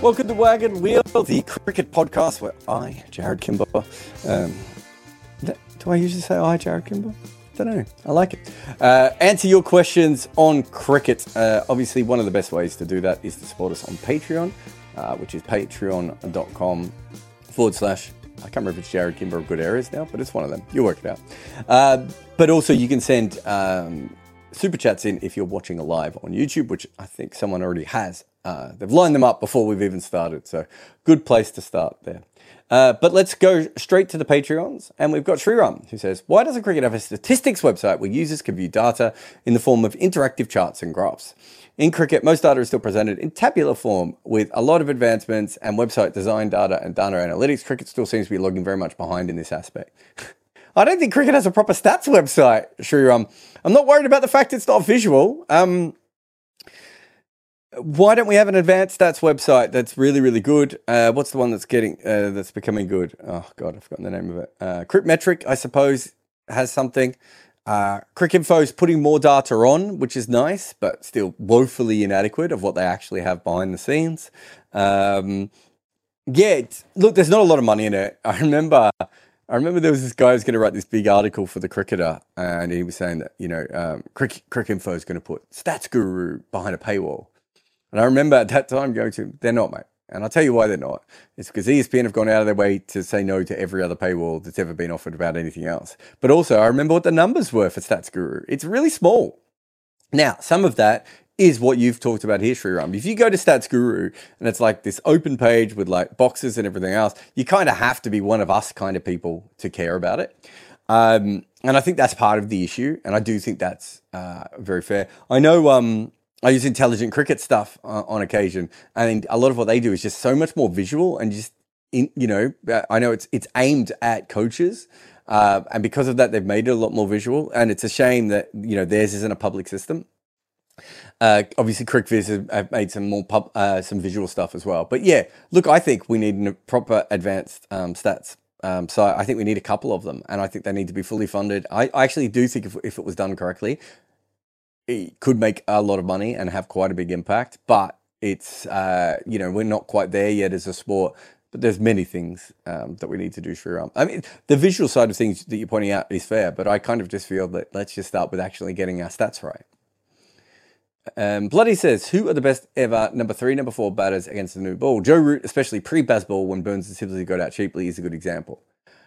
Welcome to Wagon Wheel, the cricket podcast where I, Jared Kimber, do I usually say I, Jared Kimber? I don't know. I like it. Answer your questions on cricket. Obviously, one of the best ways to do that is to support us on Patreon, which is patreon.com/ I can't remember if it's Jared Kimber or Good Areas now, but it's one of them. You'll work it out. But also you can send super chats in if you're watching live on YouTube, which I think someone already has. They've lined them up before we've even started, so good place to start there. But let's go straight to the Patreons, and we've got Sriram, who says, why doesn't cricket have a statistics website where users can view data in the form of interactive charts and graphs? In cricket, most data is still presented in tabular form. With a lot of advancements and website design data and data analytics, cricket still seems to be lagging very much behind in this aspect. I don't think cricket has a proper stats website, Sriram. I'm not worried about the fact it's not visual. Why don't we have an advanced stats website that's really, really good? What's the one that's that's becoming good? Oh, God, I've forgotten the name of it. Cryptmetric, I suppose, has something. Cricinfo is putting more data on, which is nice, but still woefully inadequate of what they actually have behind the scenes. Look, there's not a lot of money in it. I remember there was this guy who was going to write this big article for the Cricketer, and he was saying that, Cricinfo is going to put Stats Guru behind a paywall. And I remember at that time going to, they're not, mate. And I'll tell you why they're not. It's because ESPN have gone out of their way to say no to every other paywall that's ever been offered about anything else. But also, I remember what the numbers were for Stats Guru. It's really small. Now, some of that is what you've talked about here, Sriram. If you go to Stats Guru and it's like this open page with like boxes and everything else, you kind of have to be one of us kind of people to care about it. And I think that's part of the issue. And I do think that's very fair. I know I use Intelligent Cricket stuff on occasion, and a lot of what they do is just so much more visual and just, I know it's aimed at coaches, and because of that, they've made it a lot more visual, and it's a shame that, theirs isn't a public system. Obviously, CricViz have made some more some visual stuff as well. But yeah, look, I think we need a proper advanced stats. So I think we need a couple of them, and I think they need to be fully funded. I actually do think if it was done correctly, it could make a lot of money and have quite a big impact, but it's, we're not quite there yet as a sport, but there's many things that we need to do, Sriram. I mean, the visual side of things that you're pointing out is fair, but I kind of just feel that let's just start with actually getting our stats right. Bloody says, who are the best ever number 3, number 4 batters against the new ball? Joe Root, especially pre-Bazball when Burns and Sibley got out cheaply, is a good example.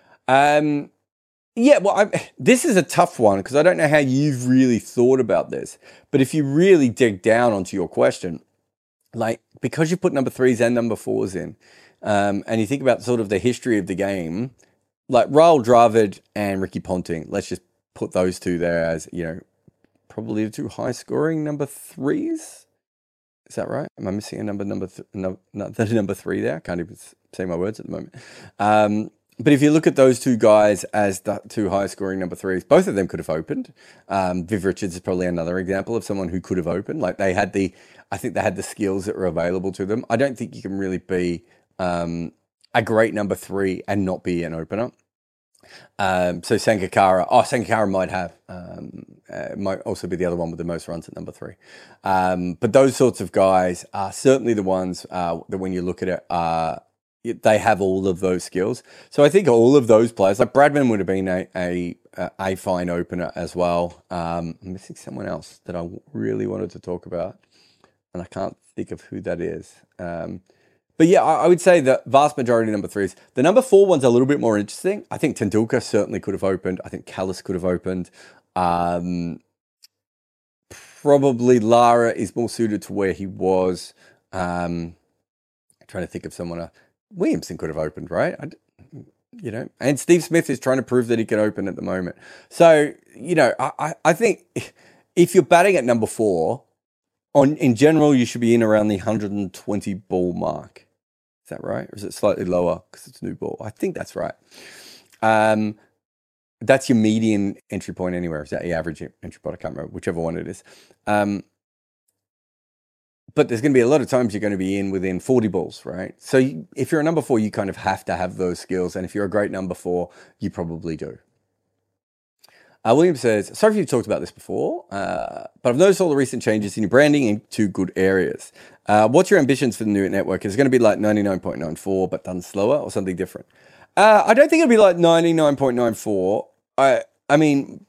Yeah, well, this is a tough one because I don't know how you've really thought about this. But if you really dig down onto your question, like, because you put number 3s and number 4s in, and you think about sort of the history of the game, like Rahul Dravid and Ricky Ponting, let's just put those two there as, probably the two high-scoring number 3s. Is that right? Am I missing a number 3 there? I can't even say my words at the moment. But if you look at those two guys as the two highest scoring number 3s, both of them could have opened. Viv Richards is probably another example of someone who could have opened. Like I think they had the skills that were available to them. I don't think you can really be a great number 3 and not be an opener. So Sangakkara might also be the other one with the most runs at number 3. But those sorts of guys are certainly the ones that when you look at it, they have all of those skills. So I think all of those players, like Bradman would have been a fine opener as well. I'm missing someone else that I really wanted to talk about, and I can't think of who that is. But yeah, I would say the vast majority of number 3s. The number 4 one's a little bit more interesting. I think Tendulkar certainly could have opened. I think Kallis could have opened. Probably Lara is more suited to where he was. I'm trying to think of someone else. Williamson could have opened, right? And Steve Smith is trying to prove that he can open at the moment. So, I think if you're batting at number 4, in general, you should be in around the 120 ball mark. Is that right? Or is it slightly lower because it's new ball? I think that's right. That's your median entry point anywhere. Is that your average entry point? I can't remember, whichever one it is. But there's going to be a lot of times you're going to be in within 40 balls, right? So if you're a number 4, you kind of have to have those skills. And if you're a great number 4, you probably do. William says, sorry if you've talked about this before, but I've noticed all the recent changes in your branding into good areas. What's your ambitions for the new network? Is it going to be like 99.94 but done slower or something different? I don't think it'll be like 99.94. I mean,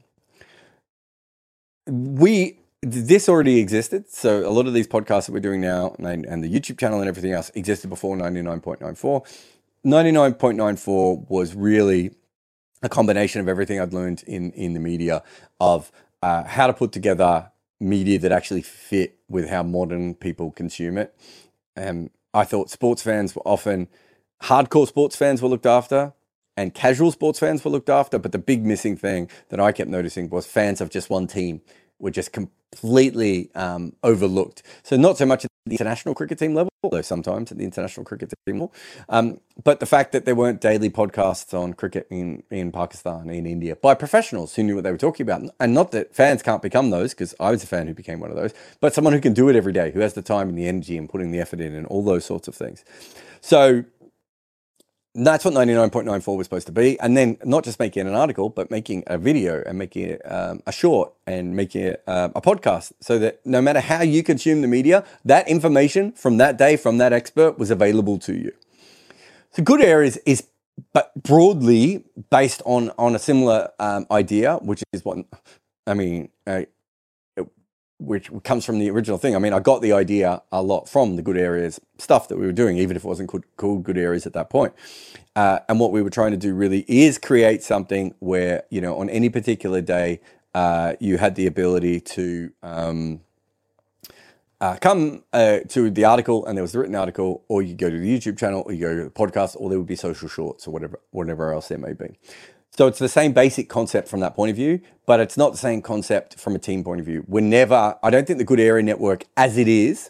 this already existed. So a lot of these podcasts that we're doing now and the YouTube channel and everything else existed before 99.94. 99.94 was really a combination of everything I'd learned in the media of how to put together media that actually fit with how modern people consume it. I thought sports fans were often, hardcore sports fans were looked after and casual sports fans were looked after. But the big missing thing that I kept noticing was fans of just one team were just completely overlooked. So not so much at the international cricket team level, although sometimes at the international cricket team level, but the fact that there weren't daily podcasts on cricket in Pakistan, in India, by professionals who knew what they were talking about. And not that fans can't become those, because I was a fan who became one of those, but someone who can do it every day, who has the time and the energy and putting the effort in and all those sorts of things. So that's what 99.94 was supposed to be. And then not just making an article, but making a video and making it a short and making it a podcast, so that no matter how you consume the media, that information from that day, from that expert, was available to you. So Good Areas is but broadly based on a similar idea, which is what, I mean, which comes from the original thing. I mean, I got the idea a lot from the Good Areas stuff that we were doing, even if it wasn't called Good Areas at that point. And what we were trying to do really is create something where, you know, on any particular day, you had the ability to come to the article, and there was the written article, or you go to the YouTube channel, or you go to the podcast, or there would be social shorts or whatever else there may be. So it's the same basic concept from that point of view, but it's not the same concept from a team point of view. I don't think the Good Area Network, as it is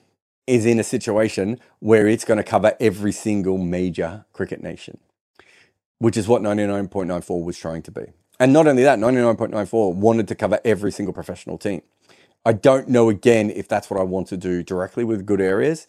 in a situation where it's going to cover every single major cricket nation, which is what 99.94 was trying to be. And not only that, 99.94 wanted to cover every single professional team. I don't know, again, if that's what I want to do directly with Good Areas.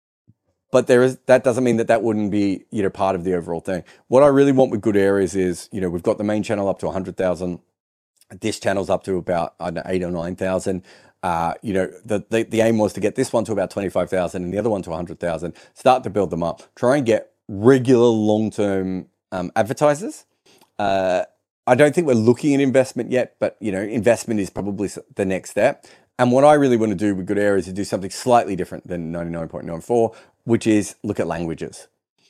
But that doesn't mean that wouldn't be, you know, part of the overall thing. What I really want with Good Areas is, you know, we've got the main channel up to 100,000. This channel's up to about, I don't know, 8 or 9,000. You know, the aim was to get this one to about 25,000 and the other one to 100,000. Start to build them up. Try and get regular long-term advertisers. I don't think we're looking at investment yet, but, you know, investment is probably the next step. And what I really want to do with Good Areas is do something slightly different than 99.94, which is look at languages.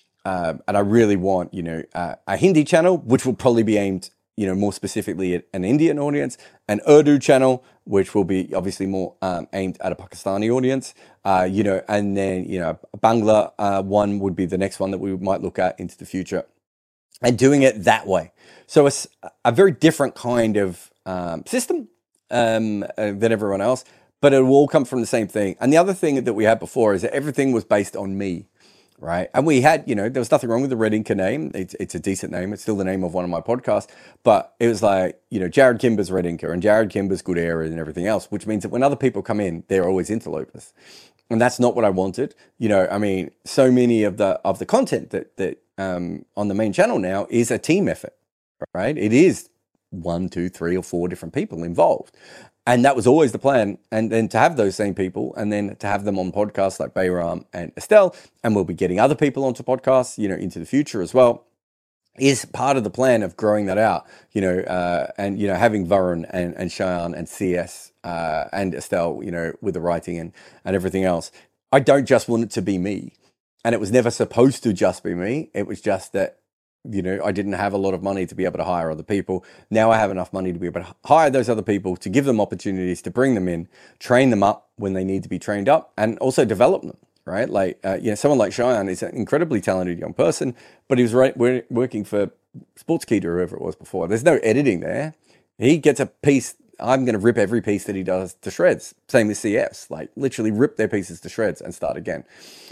And I really want, you know, a Hindi channel, which will probably be aimed, you know, more specifically at an Indian audience, an Urdu channel, which will be obviously more aimed at a Pakistani audience, you know, and then, you know, a Bangla one would be the next one that we might look at into the future, and doing it that way. So it's a very different kind of system than everyone else, but it will all come from the same thing. And the other thing that we had before is that everything was based on me, right? And we had, you know, there was nothing wrong with the Red Inker name. It's a decent name. It's still the name of one of my podcasts, but it was like, you know, Jared Kimber's Red Inker and Jared Kimber's Good Areas and everything else, which means that when other people come in, they're always interlopers. And that's not what I wanted. You know, I mean, so many of the content that on the main channel now is a team effort, right? It is 1, 2, 3, or 4 different people involved. And that was always the plan. And then to have those same people, and then to have them on podcasts like Bayram and Estelle, and we'll be getting other people onto podcasts, you know, into the future as well, is part of the plan of growing that out, you know, and, you know, having Varun and Cheyenne and CS and Estelle, you know, with the writing and everything else. I don't just want it to be me. And it was never supposed to just be me. It was just that, you know, I didn't have a lot of money to be able to hire other people. Now I have enough money to be able to hire those other people, to give them opportunities, to bring them in, train them up when they need to be trained up, and also develop them, right? Like, you know, someone like Cheyenne is an incredibly talented young person, but he was working for Sportskeeda or whoever it was before. There's no editing there. He gets a piece. I'm going to rip every piece that he does to shreds. Same with CS, like literally rip their pieces to shreds and start again.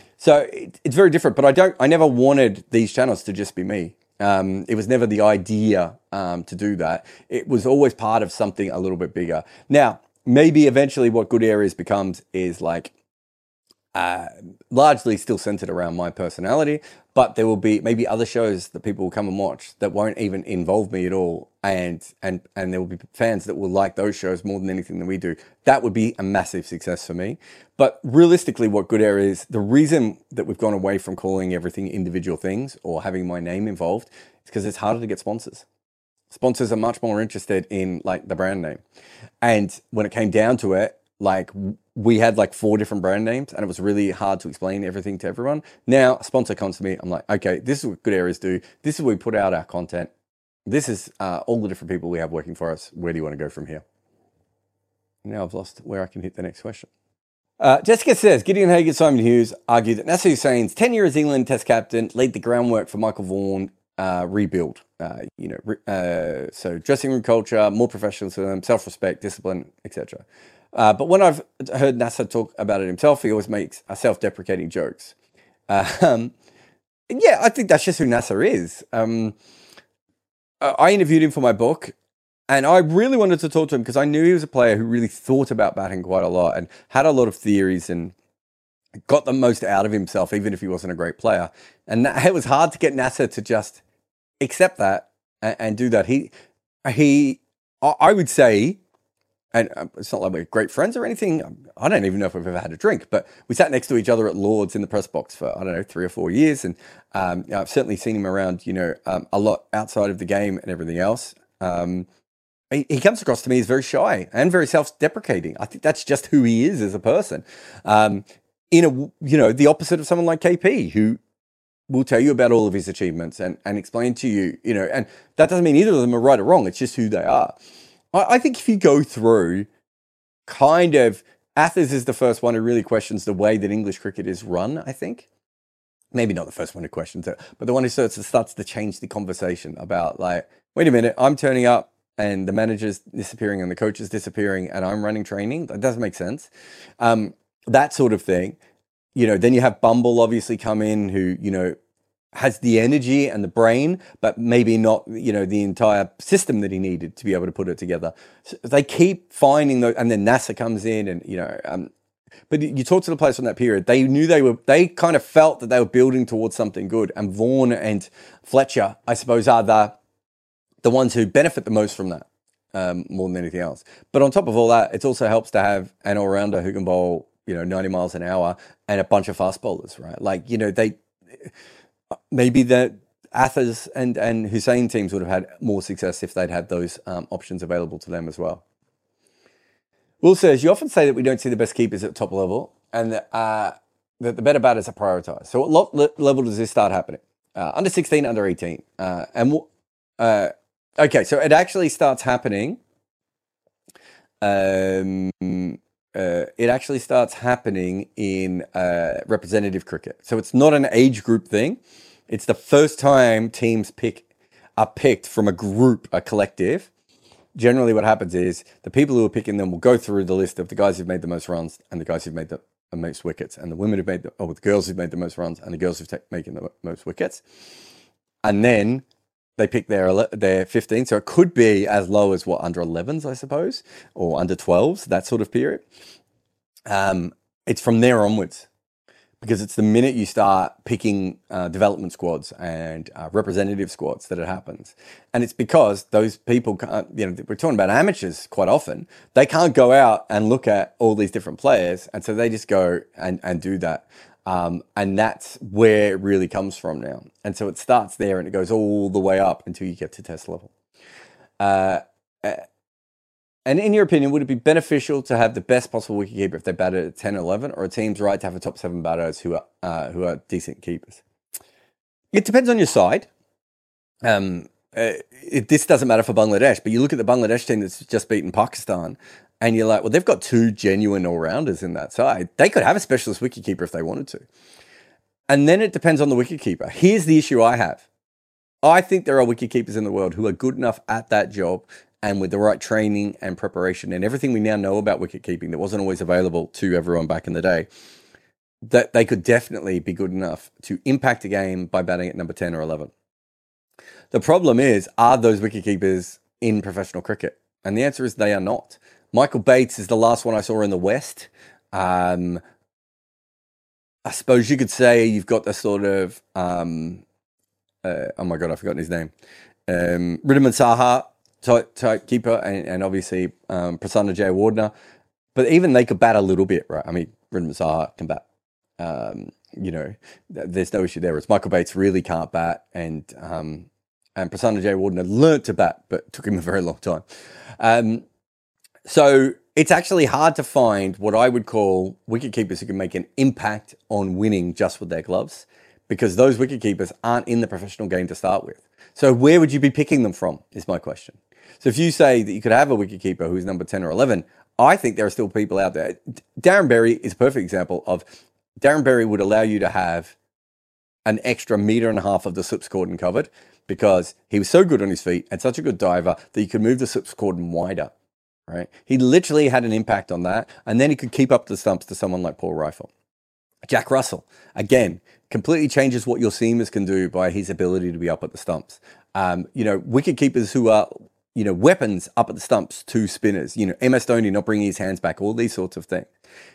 So it's very different, but I never wanted these channels to just be me. It was never the idea to do that. It was always part of something a little bit bigger. Now, maybe eventually what Good Areas becomes is like largely still centered around my personality, but there will be maybe other shows that people will come and watch that won't even involve me at all, and there will be fans that will like those shows more than anything that we do. That would be a massive success for me. But realistically, what Good Air is, the reason that we've gone away from calling everything individual things or having my name involved is because it's harder to get sponsors. Sponsors are much more interested in like the brand name. And when it came down to it, like we had like 4 different brand names and it was really hard to explain everything to everyone. Now a sponsor comes to me, I'm like, okay, this is what Good Areas do. This is where we put out our content. This is all the different people we have working for us. Where do you want to go from here? Now I've lost where I can hit the next question. Jessica says, Gideon Haigh, Simon Hughes argue that Nasser Hussain's tenure as England Test captain laid the groundwork for Michael Vaughan rebuild. So dressing room culture, more professionalism, self-respect, discipline, etc. But when I've heard Nasser talk about it himself, he always makes self-deprecating jokes. Yeah, I think that's just who Nasser is. I interviewed him for my book, and I really wanted to talk to him because I knew he was a player who really thought about batting quite a lot and had a lot of theories and got the most out of himself, even if he wasn't a great player. And it was hard to get Nasser to just accept that and do that. I would say, and it's not like we're great friends or anything. I don't even know if we've ever had a drink, but we sat next to each other at Lord's in the press box for, I don't know, 3 or 4 years. And I've certainly seen him around, a lot outside of the game and everything else. He comes across to me as very shy and very self-deprecating. I think that's just who he is as a person. The opposite of someone like KP, who will tell you about all of his achievements and explain to you, and that doesn't mean either of them are right or wrong. It's just who they are. I think if you go through Athers is the first one who really questions the way that English cricket is run, I think. Maybe not the first one who questions it, but the one who starts to change the conversation about like, wait a minute, I'm turning up and the manager's disappearing and the coach is disappearing and I'm running training. That doesn't make sense. That sort of thing. Then you have Bumble obviously come in who, has the energy and the brain, but maybe not, the entire system that he needed to be able to put it together. So they keep finding those, and then Nasser comes in and, but you talk to the players from that period, they kind of felt that they were building towards something good. And Vaughan and Fletcher, I suppose, are the ones who benefit the most from that, more than anything else. But on top of all that, it also helps to have an all-rounder who can bowl, 90 miles an hour and a bunch of fast bowlers, right? Like, maybe the Athers and Hussain teams would have had more success if they'd had those options available to them as well. Will says, you often say that we don't see the best keepers at top level and that the better batters are prioritised. So what level does this start happening? Under 16, under 18. Okay, so it actually starts happening. It actually starts happening in representative cricket. So it's not an age group thing. It's the first time teams are picked from a group, a collective. Generally what happens is the people who are picking them will go through the list of the guys who've made the most runs and the guys who've made the most wickets, and the women who've made the girls who've made the most runs and the girls who've making the most wickets. And then they pick their 15. So it could be as low as under 11s, I suppose, or under 12s, that sort of period. It's from there onwards, because it's the minute you start picking development squads and representative squads that it happens. And it's because those people can't, we're talking about amateurs quite often. They can't go out and look at all these different players. And so they just go and do that. And that's where it really comes from now. And so it starts there and it goes all the way up until you get to test level. And in your opinion, would it be beneficial to have the best possible wicketkeeper if they batted at 10 or 11, or a team's right to have a top 7 batters who are decent keepers? It depends on your side. This doesn't matter for Bangladesh, but you look at the Bangladesh team that's just beaten Pakistan, and you're like, well, they've got 2 genuine all-rounders in that side. They could have a specialist wicketkeeper if they wanted to. And then it depends on the wicketkeeper. Here's the issue I have. I think there are wicketkeepers in the world who are good enough at that job and with the right training and preparation and everything we now know about wicketkeeping that wasn't always available to everyone back in the day, that they could definitely be good enough to impact a game by batting at number 10 or 11. The problem is, are those wicketkeepers in professional cricket? And the answer is they are not. Michael Bates is the last one I saw in the West. I suppose you could say you've got the sort of oh my god, I've forgotten his name. Riddiman Saha type keeper, and obviously Prasanna Jayawardene. But even they could bat a little bit, right? I mean, Riddiman Saha can bat. There's no issue there. It's Michael Bates really can't bat, and Prasanna Jayawardene had learnt to bat, but it took him a very long time. So it's actually hard to find what I would call wicket keepers who can make an impact on winning just with their gloves, because those wicket keepers aren't in the professional game to start with. So where would you be picking them from is my question. So if you say that you could have a wicket keeper who's number 10 or 11, I think there are still people out there. Darren Berry is a perfect example of Darren Berry would allow you to have an extra metre and a half of the slips cordon covered because he was so good on his feet and such a good diver that you could move the slips cordon wider. Right? He literally had an impact on that, and then he could keep up the stumps to someone like Paul Reiffel. Jack Russell, again, completely changes what your seamers can do by his ability to be up at the stumps. Wicket keepers who are, weapons up at the stumps to spinners. MS Dhoni not bringing his hands back, all these sorts of things.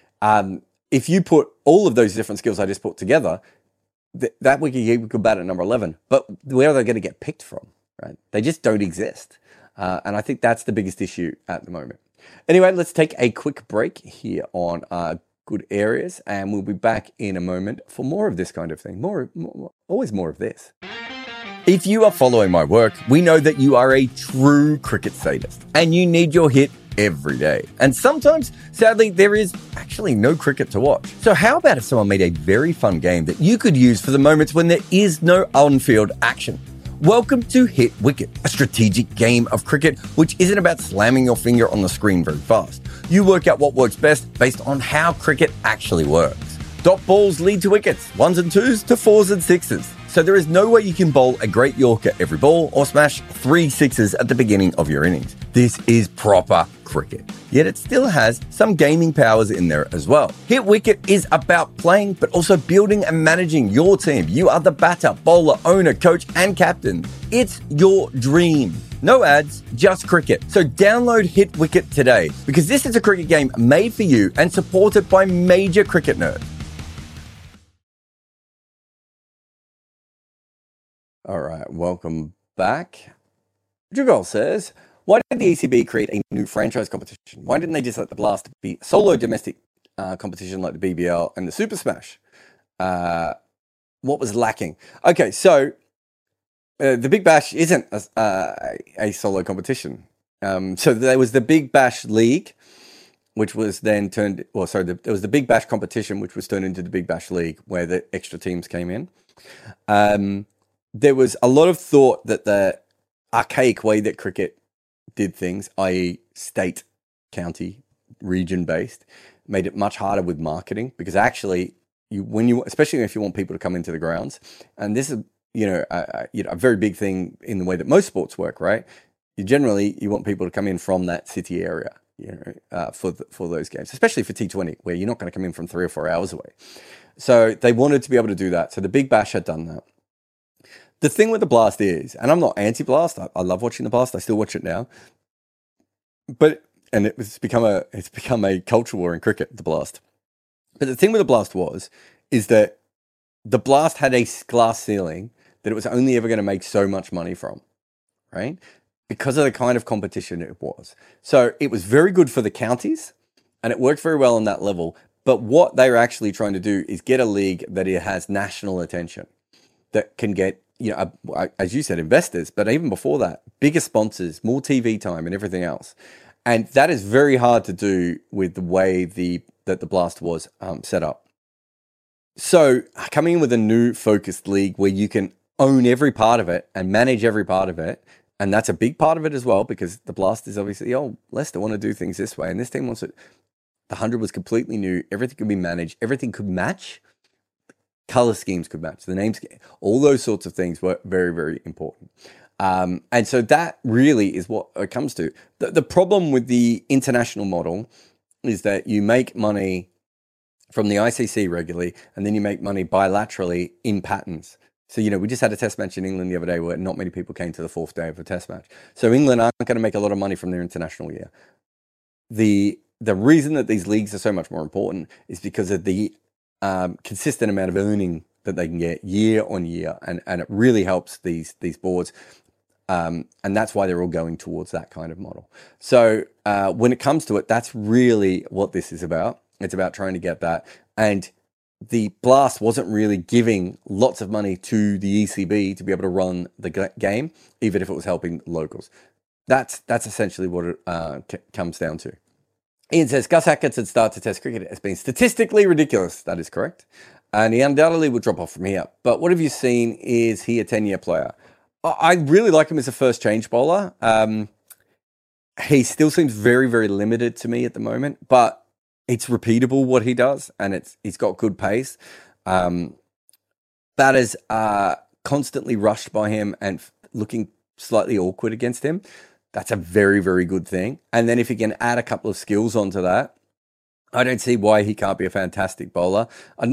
If you put all of those different skills I just put together, that wicket keeper could bat at number 11. But where are they going to get picked from? Right? They just don't exist. And I think that's the biggest issue at the moment. Anyway, let's take a quick break here on Good Areas, and we'll be back in a moment for more of this kind of thing. Always more of this. If you are following my work, we know that you are a true cricket sadist, and you need your hit every day. And sometimes, sadly, there is actually no cricket to watch. So how about if someone made a very fun game that you could use for the moments when there is no on-field action? Welcome to Hit Wicket, a strategic game of cricket which isn't about slamming your finger on the screen very fast. You work out what works best based on how cricket actually works. Dot balls lead to wickets, 1s and 2s to 4s and 6s. So there is no way you can bowl a great Yorker every ball or smash 3 6s at the beginning of your innings. This is proper cricket. Yet it still has some gaming powers in there as well. Hit Wicket is about playing, but also building and managing your team. You are the batter, bowler, owner, coach, and captain. It's your dream. No ads, just cricket. So download Hit Wicket today, because this is a cricket game made for you and supported by major cricket nerds. All right, welcome back. Jugal says, why did the ECB create a new franchise competition? Why didn't they just let the Blast be a solo domestic competition like the BBL and the Super Smash? What was lacking? Okay, so the Big Bash isn't a solo competition. So there was the Big Bash League, which was then turned, there was the Big Bash competition, which was turned into the Big Bash League, where the extra teams came in. There was a lot of thought that the archaic way that cricket did things, i.e. state, county, region-based, made it much harder with marketing, because actually, especially if you want people to come into the grounds, and this is, a very big thing in the way that most sports work, right? You want people to come in from that city area, for those games, especially for T20, where you're not going to come in from 3 or 4 hours away. So they wanted to be able to do that. So the Big Bash had done that. The thing with the Blast is, and I'm not anti-Blast, I love watching the Blast, I still watch it now, and it's become a culture war in cricket, the Blast. But the thing with the Blast is that the Blast had a glass ceiling that it was only ever going to make so much money from, right? Because of the kind of competition it was. So it was very good for the counties, and it worked very well on that level. But what they were actually trying to do is get a league that it has national attention, that can get, as you said, investors, but even before that, bigger sponsors, more TV time and everything else. And that is very hard to do with the way that the Blast was set up. So coming in with a new focused league where you can own every part of it and manage every part of it, and that's a big part of it as well, because the Blast is obviously, Leicester want to do things this way, and this team wants it. The 100 was completely new. Everything could be managed. Everything could match. Color schemes could match. The names, all those sorts of things were very, very important. And so that really is what it comes to. The problem with the international model is that you make money from the ICC regularly, and then you make money bilaterally in patterns. So, we just had a test match in England the other day where not many people came to the 4th day of a test match. So England aren't going to make a lot of money from their international year. The reason that these leagues are so much more important is because of the consistent amount of earning that they can get year on year, and it really helps these boards. And that's why they're all going towards that kind of model. So when it comes to it, that's really what this is about. It's about trying to get that. And the Blast wasn't really giving lots of money to the ECB to be able to run the game, even if it was helping locals. That's essentially what it comes down to. Ian says, Gus Atkinson's start to Test cricket has been statistically ridiculous. That is correct. And he undoubtedly will drop off from here. But what have you seen? Is he a 10-year player? I really like him as a first change bowler. He still seems very, very limited to me at the moment, but it's repeatable what he does, and he's got good pace. Batters are constantly rushed by him and looking slightly awkward against him. That's a very, very good thing. And then if he can add a couple of skills onto that, I don't see why he can't be a fantastic bowler.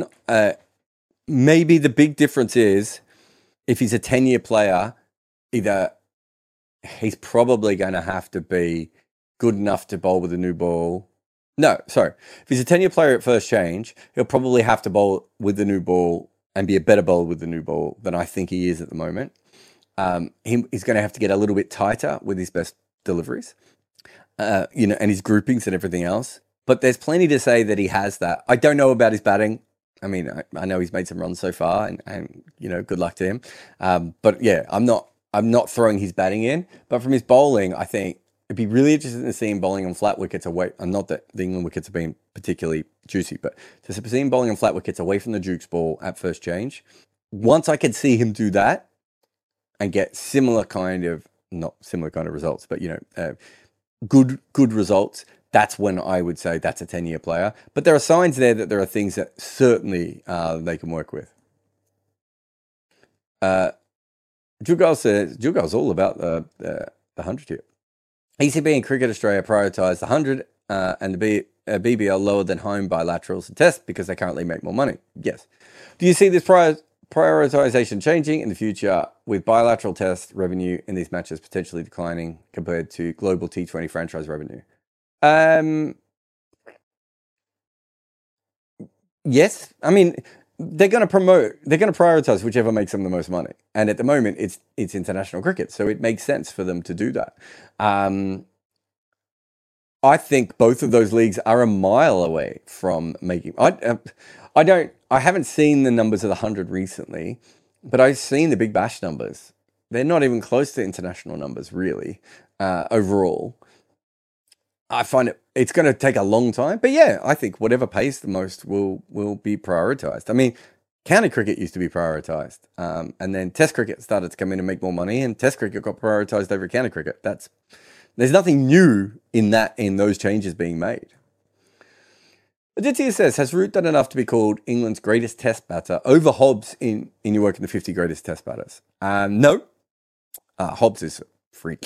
Maybe the big difference is if he's a 10-year player, either he's probably going to have to be good enough to bowl with a new ball. No, sorry. If he's a 10-year player at first change, he'll probably have to bowl with the new ball and be a better bowler with the new ball than I think he is at the moment. He's going to have to get a little bit tighter with his best deliveries, and his groupings and everything else. But there's plenty to say that he has that. I don't know about his batting. I mean, I know he's made some runs so far, and good luck to him. But yeah, I'm not throwing his batting in. But from his bowling, I think it'd be really interesting to see him bowling on flat wickets away. And not that the England wickets have been particularly juicy, but to see him bowling on flat wickets away from the Duke's ball at first change. Once I could see him do that and get not similar kind of results, but good results, that's when I would say that's a 10-year player. But there are signs there that there are things that certainly they can work with. Jugal says, Jugal's all about the 100 here. ECB and Cricket Australia prioritise the 100 and the BBL lower than home bilaterals and Test because they currently make more money. Yes. Do you see this prioritisation changing in the future with bilateral Test revenue in these matches potentially declining compared to global T20 franchise revenue? Yes. I mean, they're going to prioritize whichever makes them the most money. And at the moment, it's international cricket. So it makes sense for them to do that. I think both of those leagues are a mile away from making. I haven't seen the numbers of the 100 recently, but I've seen the Big Bash numbers. They're not even close to international numbers, really, overall. I find it's going to take a long time, but yeah, I think whatever pays the most will be prioritised. I mean, county cricket used to be prioritised, and then Test cricket started to come in and make more money, and Test cricket got prioritised over county cricket. There's nothing new in those changes being made. Aditya says, has Root done enough to be called England's greatest Test batter over Hobbs in your work in the 50 greatest Test batters? No. Hobbs is a freak.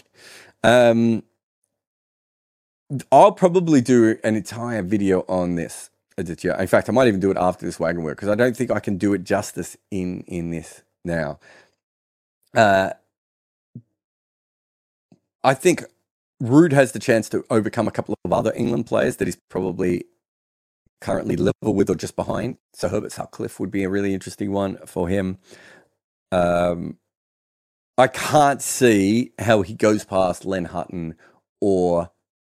I'll probably do an entire video on this, Aditya. In fact, I might even do it after this wagon work because I don't think I can do it justice in this now. I think Root has the chance to overcome a couple of other England players that he's probably currently level with or just behind. So Herbert Sutcliffe would be a really interesting one for him. I can't see how he goes past Len Hutton or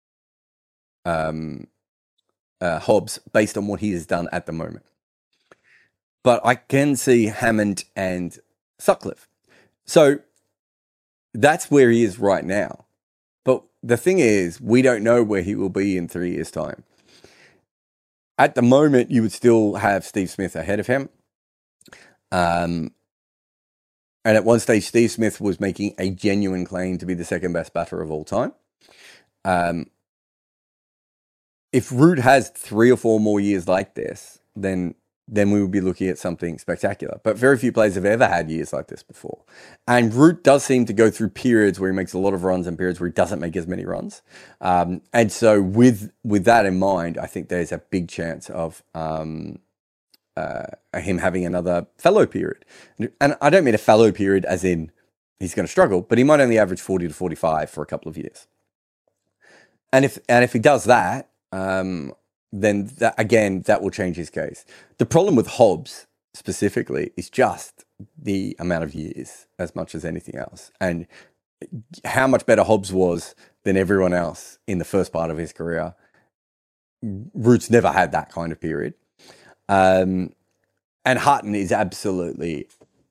Hobbs based on what he has done at the moment. But I can see Hammond and Sutcliffe. So that's where he is right now. But the thing is, we don't know where he will be in 3 years' time. At the moment, you would still have Steve Smith ahead of him. And at one stage, Steve Smith was making a genuine claim to be the second best batter of all time. If Root has 3 or 4 more years like this, then we would be looking at something spectacular. But very few players have ever had years like this before. And Root does seem to go through periods where he makes a lot of runs and periods where he doesn't make as many runs. And so with that in mind, I think there's a big chance of him having another fallow period. And I don't mean a fallow period as in he's going to struggle, but he might only average 40 to 45 for a couple of years. And if he does that, then that, again, that will change his case. The problem with Hobbs specifically is just the amount of years as much as anything else. And how much better Hobbs was than everyone else in the first part of his career. Root's never had that kind of period. And Hutton is absolutely,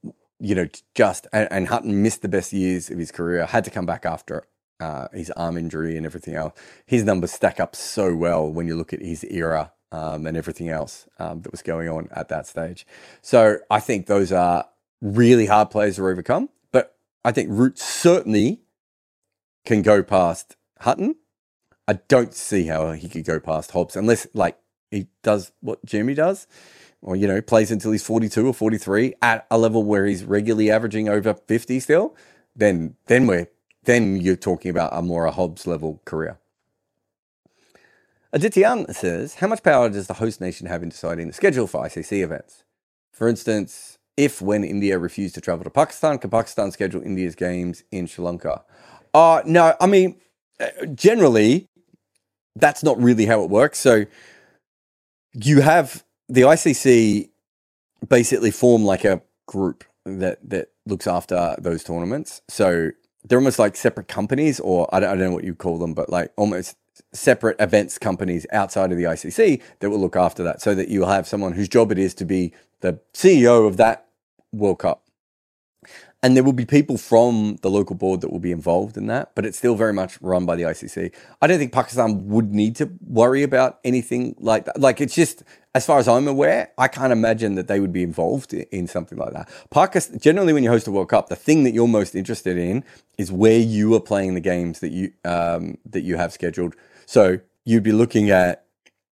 and Hutton missed the best years of his career, had to come back after his arm injury and everything else. His numbers stack up so well when you look at his era and everything else that was going on at that stage. So I think those are really hard players to overcome. But I think Root certainly can go past Hutton. I don't see how he could go past Hobbs unless, like, he does what Jimmy does, or, plays until he's 42 or 43 at a level where he's regularly averaging over 50 still. Then you're talking about a Hobbs level career. Adityan says, how much power does the host nation have in deciding the schedule for ICC events? For instance, when India refused to travel to Pakistan, can Pakistan schedule India's games in Sri Lanka? No, I mean, generally, that's not really how it works. So you have the ICC basically form like a group that looks after those tournaments. So they're almost like separate companies, or I don't know what you call them, but like almost separate events companies outside of the ICC that will look after that, so that you'll have someone whose job it is to be the CEO of that World Cup. And there will be people from the local board that will be involved in that, but it's still very much run by the ICC. I don't think Pakistan would need to worry about anything like that. Like, it's just, as far as I'm aware, I can't imagine that they would be involved in something like that. Pakistan, generally, when you host a World Cup, the thing that you're most interested in is where you are playing the games that you have scheduled. So you'd be looking at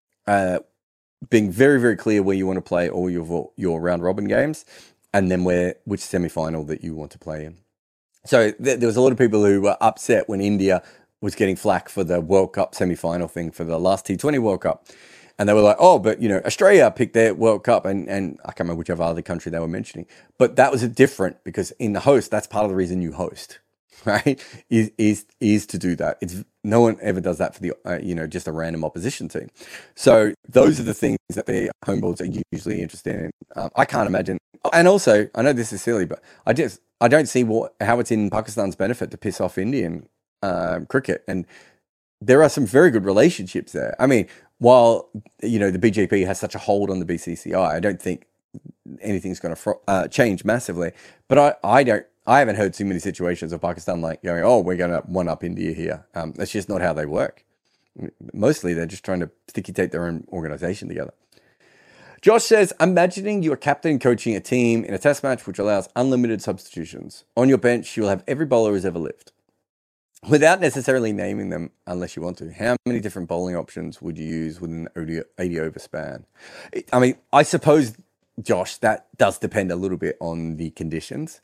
being very, very clear where you want to play all your round robin games, and then which semi-final that you want to play in. So there was a lot of people who were upset when India was getting flack for the World Cup semi-final thing for the last T20 World Cup. And they were like, oh, but, Australia picked their World Cup, and I can't remember whichever other country they were mentioning. But that was different, because in the host, that's part of the reason you host, right? Is to do that. No one ever does that for the, just a random opposition team. So those are the things that the home boards are usually interested in. I can't imagine. And also, I know this is silly, but I don't see how it's in Pakistan's benefit to piss off Indian cricket. And there are some very good relationships there. I mean, while, the BJP has such a hold on the BCCI, I don't think anything's going to change massively. But I haven't heard too many situations of Pakistan like going, oh, we're going to one up India here. That's just not how they work. Mostly they're just trying to sticky tape their own organization together. Josh says, imagining you are captain coaching a team in a test match which allows unlimited substitutions. On your bench, you'll have every bowler who's ever lived. Without necessarily naming them, unless you want to, how many different bowling options would you use within an 80 over span? I mean, I suppose, Josh, that does depend a little bit on the conditions.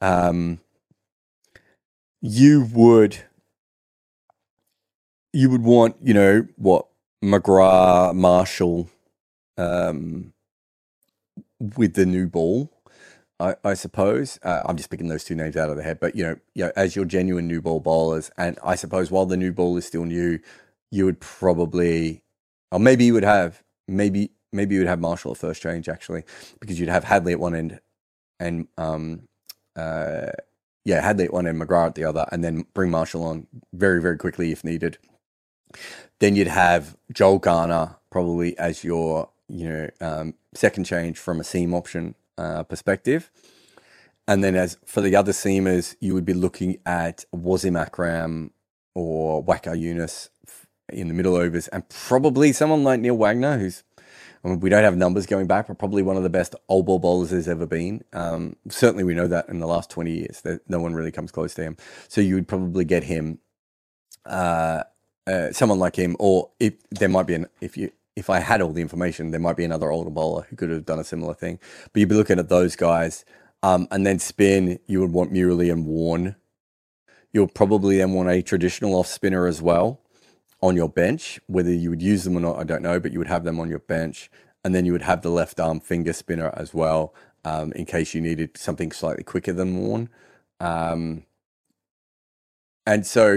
You would want, McGrath, Marshall, with the new ball, I suppose. I'm just picking those two names out of the head, but as your genuine new ball bowlers, and I suppose while the new ball is still new, you would probably, or maybe you would have Marshall at first change, actually, because you'd have Hadley at one end and Hadley at one end, McGrath at the other, and then bring Marshall on very, very quickly if needed. Then you'd have Joel Garner probably as your second change from a seam option perspective. And then as for the other seamers, you would be looking at Wasim Akram or Waqar Younis in the middle overs, and probably someone like Neil Wagner, who's, we don't have numbers going back, but probably one of the best old ball bowlers there's ever been. Certainly we know that in the last 20 years, that no one really comes close to him. So you would probably get him, someone like him, or if I had all the information, there might be another older bowler who could have done a similar thing. But you'd be looking at those guys. And then spin, you would want Murali and Warne. You'll probably then want a traditional off spinner as well on your bench. Whether you would use them or not, I don't know, but you would have them on your bench. And then you would have the left arm finger spinner as well, in case you needed something slightly quicker than Warne. And so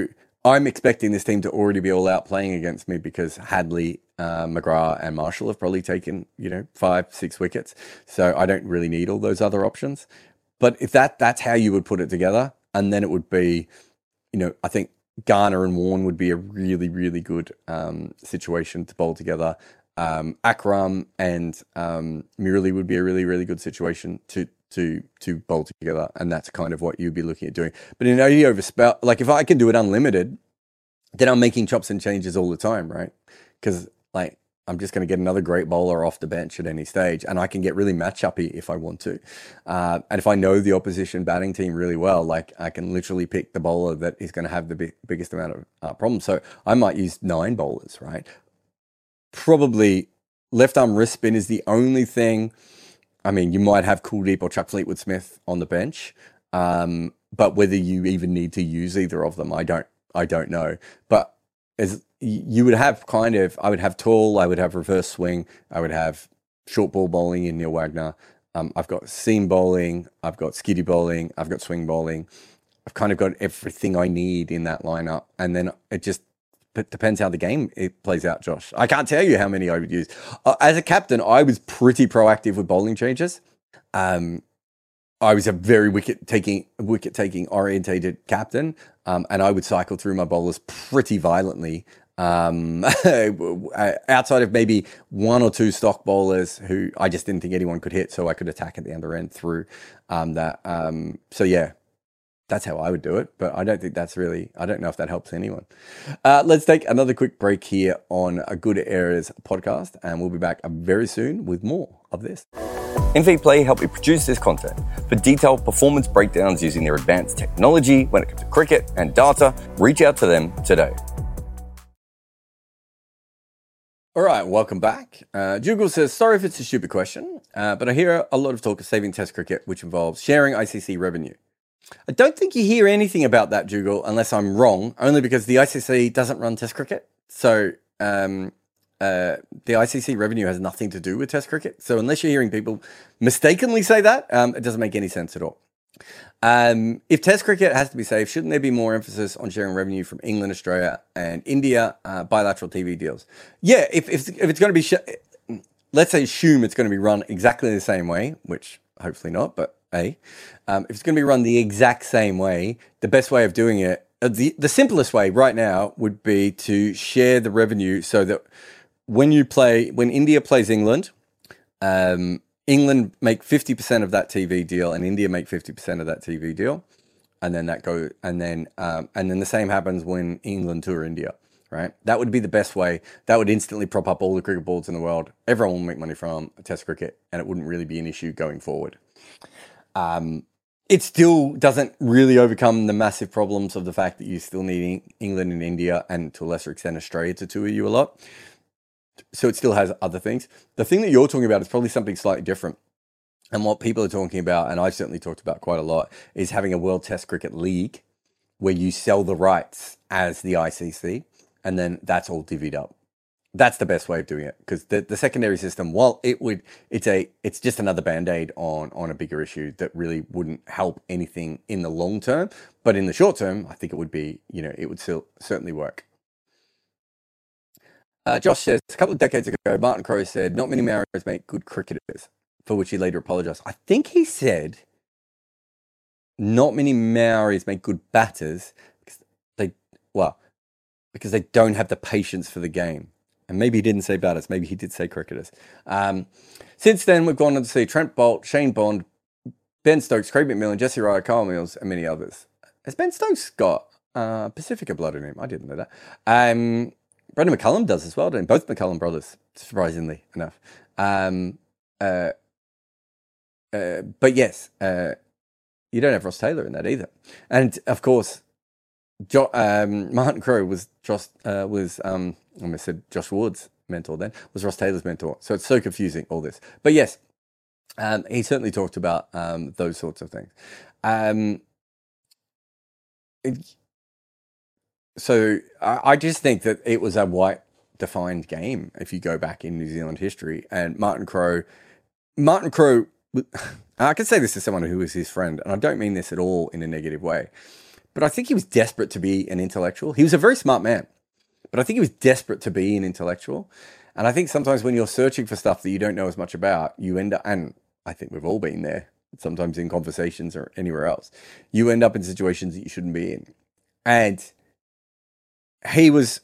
I'm expecting this team to already be all out playing against me because Hadley, McGrath, and Marshall have probably taken 5-6 wickets. So I don't really need all those other options. But if that's how you would put it together, and then it would be, I think Garner and Warne would be a really, really good situation to bowl together. Akram and Murali would be a really, really good situation to bowl together, and that's kind of what you'd be looking at doing. But in ODI over spell, like if I can do it unlimited, then I'm making chops and changes all the time, right? Because like I'm just going to get another great bowler off the bench at any stage, and I can get really match-uppy if I want to. And if I know the opposition batting team really well, like I can literally pick the bowler that is going to have the biggest amount of problems. So I might use 9 bowlers, right? Probably left arm wrist spin is the only thing. I mean, you might have Kuldeep or Chuck Fleetwood Smith on the bench, but whether you even need to use either of them, I don't know. But as you would have I would have tall, I would have reverse swing, I would have short ball bowling in Neil Wagner. I've got seam bowling, I've got skiddy bowling, I've got swing bowling. I've kind of got everything I need in that lineup, and then it depends how the game it plays out, Josh. I can't tell you how many I would use. As a captain, I was pretty proactive with bowling changes. I was a very wicket taking orientated captain, and I would cycle through my bowlers pretty violently. Outside of maybe 1 or 2 stock bowlers who I just didn't think anyone could hit, so I could attack at the other end through that. So yeah. That's how I would do it, but I don't think I don't know if that helps anyone. Let's take another quick break here on a Good Areas podcast, and we'll be back very soon with more of this. Envy Play help me produce this content. For detailed performance breakdowns using their advanced technology when it comes to cricket and data, reach out to them today. All right, welcome back. Jugal says, sorry if it's a stupid question, but I hear a lot of talk of saving Test cricket, which involves sharing ICC revenue. I don't think you hear anything about that, Jugal, unless I'm wrong, only because the ICC doesn't run Test cricket. So the ICC revenue has nothing to do with Test cricket. So unless you're hearing people mistakenly say that, it doesn't make any sense at all. If Test cricket has to be saved, shouldn't there be more emphasis on sharing revenue from England, Australia, and India, bilateral TV deals? Yeah, if it's going to be, let's say assume it's going to be run exactly the same way, which hopefully not, but if it's going to be run the exact same way, the best way of doing it, the simplest way right now would be to share the revenue so that when India plays England, England make 50% of that TV deal and India make 50% of that TV deal. And then the same happens when England tour India, right? That would be the best way. That would instantly prop up all the cricket boards in the world. Everyone will make money from Test cricket, and it wouldn't really be an issue going forward. It still doesn't really overcome the massive problems of the fact that you still need England and India, and to a lesser extent Australia, to tour you a lot. So it still has other things. The thing that you're talking about is probably something slightly different. And what people are talking about, and I've certainly talked about quite a lot, is having a World Test Cricket League where you sell the rights as the ICC, and then that's all divvied up. That's the best way of doing it, because the secondary system, while it's just another band-aid on a bigger issue that really wouldn't help anything in the long term, but in the short term, I think it would be, it would still certainly work. Josh says, a couple of decades ago, Martin Crowe said, not many Maoris make good cricketers, for which he later apologised. I think he said, not many Maoris make good batters because they don't have the patience for the game. And maybe he didn't say batters, maybe he did say cricketers. Since then, we've gone on to see Trent Boult, Shane Bond, Ben Stokes, Craig McMillan, Jesse Ryder, Kyle Mills, and many others. Has Ben Stokes got Pacifica blood in him? I didn't know that. Brendan McCullum does as well, don't both McCullum brothers, surprisingly enough. But yes, you don't have Ross Taylor in that either. And of course, Martin Crowe was Josh Ward's mentor then, was Ross Taylor's mentor. So it's so confusing, all this. But yes, he certainly talked about those sorts of things. So I just think that it was a white-defined game if you go back in New Zealand history. And Martin Crowe, I can say this to someone who was his friend, and I don't mean this at all in a negative way, but I think he was desperate to be an intellectual. He was a very smart man, but I think he was desperate to be an intellectual. And I think sometimes when you're searching for stuff that you don't know as much about, you end up, and I think we've all been there, sometimes in conversations or anywhere else, you end up in situations that you shouldn't be in. And he was,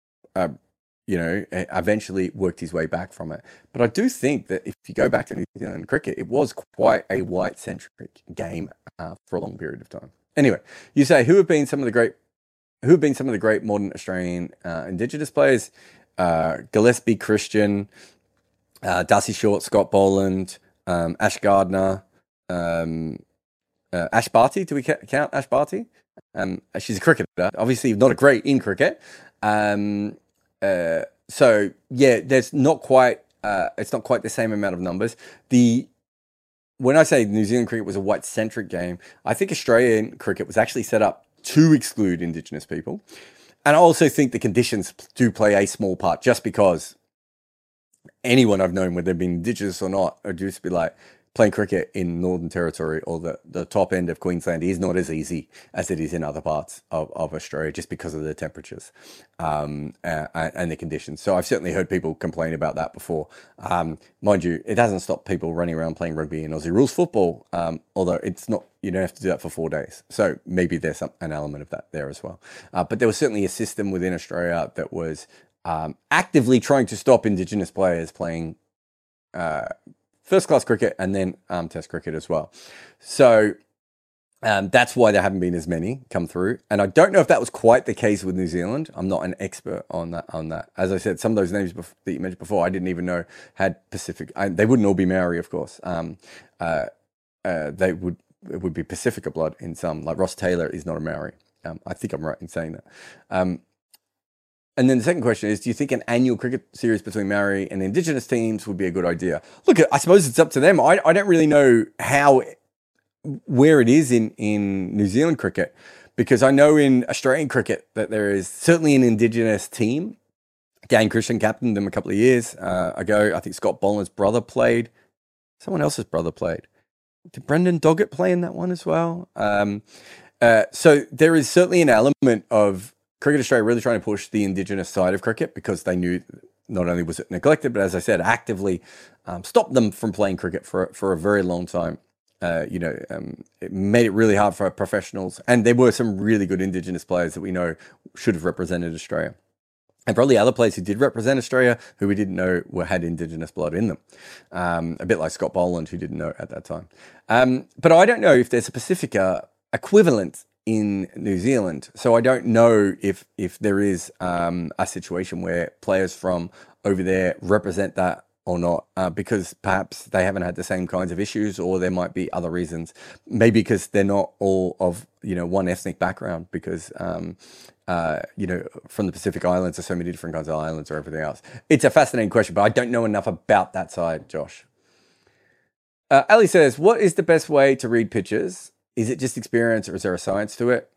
eventually worked his way back from it. But I do think that if you go back to New Zealand cricket, it was quite a white-centric game for a long period of time. Anyway, you say, who have been some of the great modern Australian Indigenous players? Gillespie Christian, Darcy Short, Scott Boland, Ash Gardner, Ash Barty. Do we count Ash Barty? She's a cricketer, obviously not a great in cricket. So yeah, there's not quite. It's not quite the same amount of numbers. When I say New Zealand cricket was a white-centric game, I think Australian cricket was actually set up to exclude Indigenous people. And I also think the conditions do play a small part, just because anyone I've known, whether they've been Indigenous or not, are used to be like, playing cricket in Northern Territory or the top end of Queensland is not as easy as it is in other parts of Australia, just because of the temperatures and the conditions. So I've certainly heard people complain about that before. Mind you, it hasn't stopped people running around playing rugby and Aussie rules football, although it's not, you don't have to do that for 4 days. So maybe there's an element of that there as well. But there was certainly a system within Australia that was actively trying to stop Indigenous players playing first-class cricket and then Test cricket as well. So that's why there haven't been as many come through. And I don't know if that was quite the case with New Zealand. I'm not an expert on that. As I said, some of those names that you mentioned before, I didn't even know had Pacific. They wouldn't all be Maori, of course. It would be Pacifica blood in some. Like Ross Taylor is not a Maori. I think I'm right in saying that. And then the second question is, do you think an annual cricket series between Maori and Indigenous teams would be a good idea? Look, I suppose it's up to them. I don't really know where it is in New Zealand cricket, because I know in Australian cricket that there is certainly an Indigenous team. Dane Christian captained them a couple of years ago. I think Scott Boland's brother played. Someone else's brother played. Did Brendan Doggett play in that one as well? So there is certainly an element of Cricket Australia really trying to push the Indigenous side of cricket, because they knew not only was it neglected, but as I said, actively stopped them from playing cricket for a very long time. It made it really hard for professionals. And there were some really good Indigenous players that we know should have represented Australia. And probably other players who did represent Australia who we didn't know had Indigenous blood in them. A bit like Scott Boland, who didn't know at that time. But I don't know if there's a Pacifica equivalent in New Zealand. So I don't know if there is a situation where players from over there represent that or not, because perhaps they haven't had the same kinds of issues, or there might be other reasons. Maybe because they're not all of one ethnic background, because from the Pacific Islands, there's so many different kinds of islands or everything else. It's a fascinating question, but I don't know enough about that side, Josh. Ali says, what is the best way to read pitches? Is it just experience, or is there a science to it?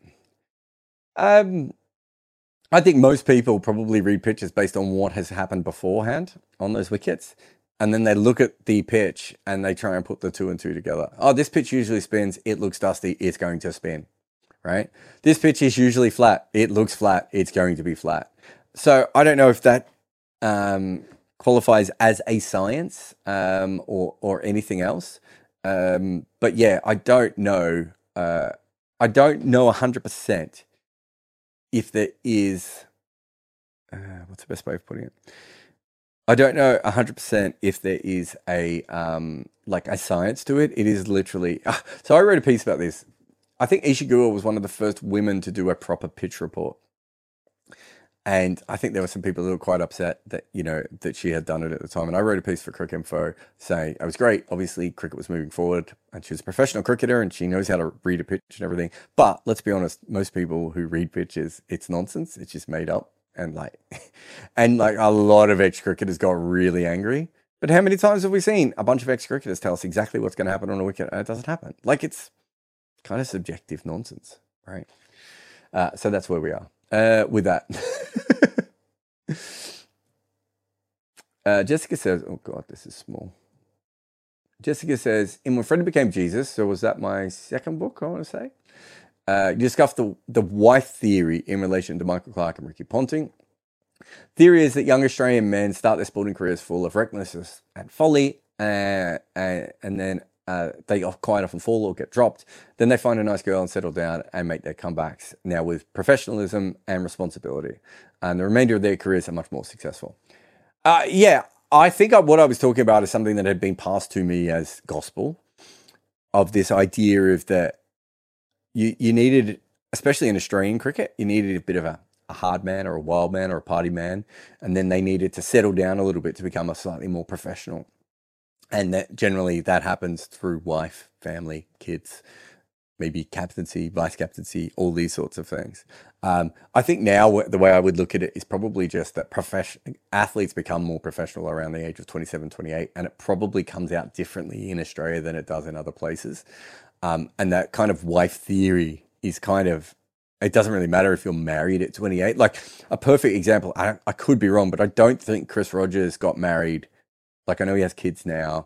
I think most people probably read pitches based on what has happened beforehand on those wickets. And then they look at the pitch and they try and put the two and two together. Oh, this pitch usually spins. It looks dusty. It's going to spin, right? This pitch is usually flat. It looks flat. It's going to be flat. So I don't know if that qualifies as a science or anything else. But yeah, I don't know. I don't know 100% if there is. What's the best way of putting it? I don't know 100% if there is a science to it. It is literally. So I wrote a piece about this. I think Ishiguro was one of the first women to do a proper pitch report. And I think there were some people who were quite upset that, that she had done it at the time. And I wrote a piece for Cricket Info saying it was great. Obviously, cricket was moving forward and she was a professional cricketer and she knows how to read a pitch and everything. But let's be honest, most people who read pitches, it's nonsense. It's just made up. And a lot of ex-cricketers got really angry. But how many times have we seen a bunch of ex-cricketers tell us exactly what's going to happen on a wicket and it doesn't happen? It's kind of subjective nonsense, right? So that's where we are. With that. Jessica says, oh God, this is small. Jessica says, in When Freddie Became Jesus, so was that my second book, I want to say? you discussed the wife theory in relation to Michael Clarke and Ricky Ponting. Theory is that young Australian men start their sporting careers full of recklessness and folly, and then they quite often fall or get dropped. Then they find a nice girl and settle down and make their comebacks, now with professionalism and responsibility. And the remainder of their careers are much more successful. Yeah, I think what I was talking about is something that had been passed to me as gospel, of this idea of that you needed, especially in Australian cricket, you needed a bit of a hard man or a wild man or a party man, and then they needed to settle down a little bit to become a slightly more professional. And that generally that happens through wife, family, kids, maybe captaincy, vice captaincy, all these sorts of things. I think now the way I would look at it is probably just that athletes become more professional around the age of 27, 28, and it probably comes out differently in Australia than it does in other places. And that kind of wife theory is kind of, it doesn't really matter if you're married at 28. Like a perfect example, I could be wrong, but I don't think Chris Rogers got married. Like I know he has kids now.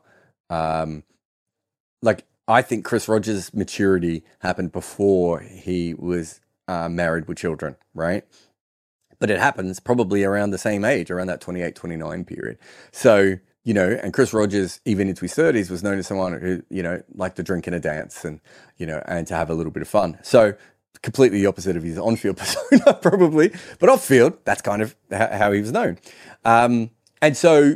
Like I think Chris Rogers' maturity happened before he was married with children, right? But it happens probably around the same age, around that 28, 29 period. So, you know, and Chris Rogers, even into his 30s, was known as someone who, you know, liked to drink and a dance and, you know, and to have a little bit of fun. So completely the opposite of his on-field persona, probably. But off-field, that's kind of how he was known. And so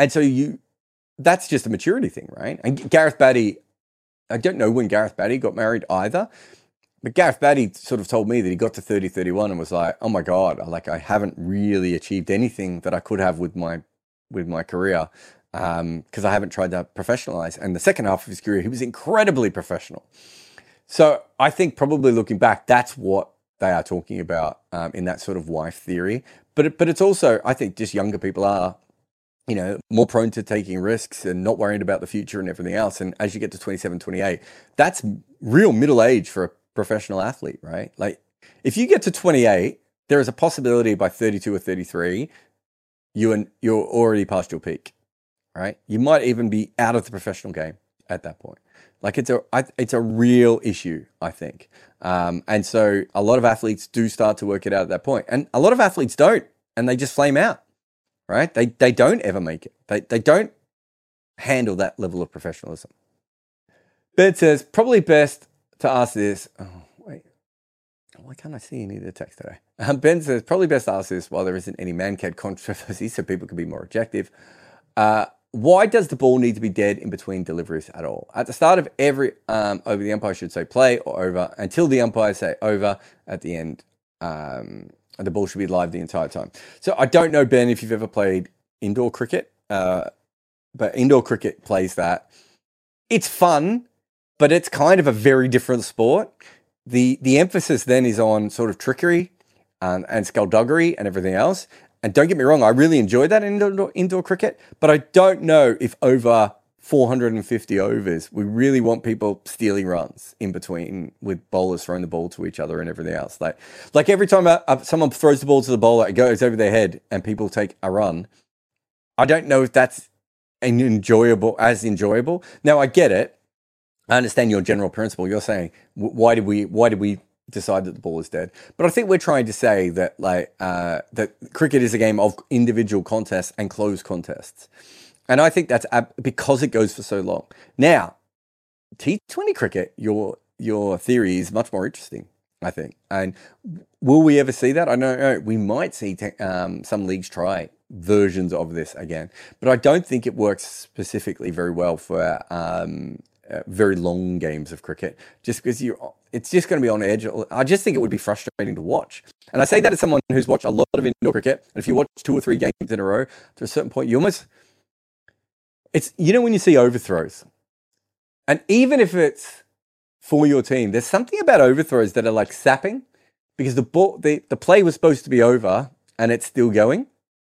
that's just a maturity thing, right? And Gareth Batty, I don't know when Gareth Batty got married either, but Gareth Batty sort of told me that he got to 30, 31 and was like, oh my God, I haven't really achieved anything that I could have with my career because I haven't tried to professionalize. And the second half of his career, he was incredibly professional. So I think probably looking back, that's what they are talking about in that sort of wife theory. But it's also, I think just younger people are, you know, more prone to taking risks and not worrying about the future and everything else. And as you get to 27, 28, that's real middle age for a professional athlete, right? Like if you get to 28, there is a possibility by 32 or 33, you're already past your peak, right? You might even be out of the professional game at that point. Like it's a real issue, I think. And so a lot of athletes do start to work it out at that point. And a lot of athletes don't, and they just flame out, right? They don't ever make it. They don't handle that level of professionalism. Ben says, probably best to ask this. Oh, wait. Why can't I see any of the text today? Ben says, probably best to ask this while there isn't any man-cad controversy so people can be more objective. Why does the ball need to be dead in between deliveries at all? At the start of every over, the umpire should say play or over until the umpire say over at the end. The ball should be live the entire time. So I don't know, Ben, if you've ever played indoor cricket, but indoor cricket plays that. It's fun, but it's kind of a very different sport. The emphasis then is on sort of trickery and skullduggery and everything else. And don't get me wrong, I really enjoy that in indoor cricket, but I don't know if over 450 overs, we really want people stealing runs in between with bowlers throwing the ball to each other and everything else. Like every time someone throws the ball to the bowler, it goes over their head and people take a run. I don't know if that's enjoyable. Now I get it. I understand your general principle. You're saying, why did we decide that the ball is dead? But I think we're trying to say that that cricket is a game of individual contests and closed contests. And I think that's because it goes for so long. Now, T20 cricket, your theory is much more interesting, I think. And will we ever see that? I don't know. We might see some leagues try versions of this again. But I don't think it works specifically very well for very long games of cricket, just because it's just going to be on edge. I just think it would be frustrating to watch. And I say that as someone who's watched a lot of indoor cricket. And if you watch 2 or 3 games in a row, to a certain point, it's, you know, when you see overthrows, and even if it's for your team, there's something about overthrows that are like sapping, because the play was supposed to be over and it's still going.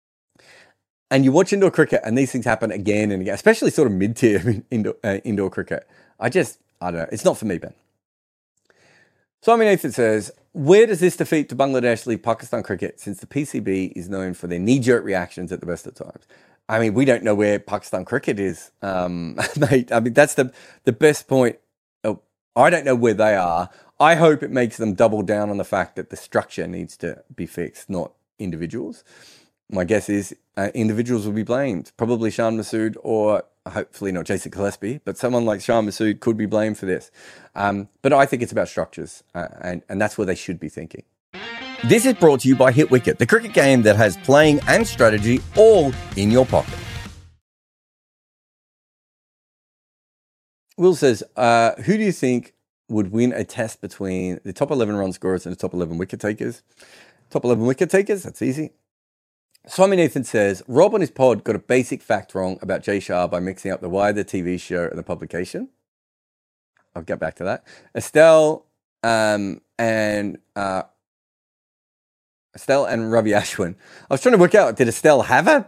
And you watch indoor cricket and these things happen again and again, especially sort of mid-tier indoor cricket. I don't know. It's not for me, Ben. Simon Nathan says, where does this defeat to Bangladesh leave Pakistan cricket, since the PCB is known for their knee-jerk reactions at the best of times? I mean, we don't know where Pakistan cricket is, mate. I mean, that's the best point. I don't know where they are. I hope it makes them double down on the fact that the structure needs to be fixed, not individuals. My guess is individuals will be blamed. Probably Shan Masood, or hopefully not Jason Gillespie, but someone like Shan Masood could be blamed for this. But I think it's about structures, and that's where they should be thinking. This is brought to you by HitWicket, the cricket game that has playing and strategy all in your pocket. Will says, who do you think would win a test between the top 11 run scorers and the top 11 wicket takers? Top 11 wicket takers, that's easy. Swami Nathan says, Rob on his pod got a basic fact wrong about Jay Shah by mixing up the Wire, the TV show, and the publication. I'll get back to that. Estelle and Ravi Ashwin. I was trying to work out, did Estelle have a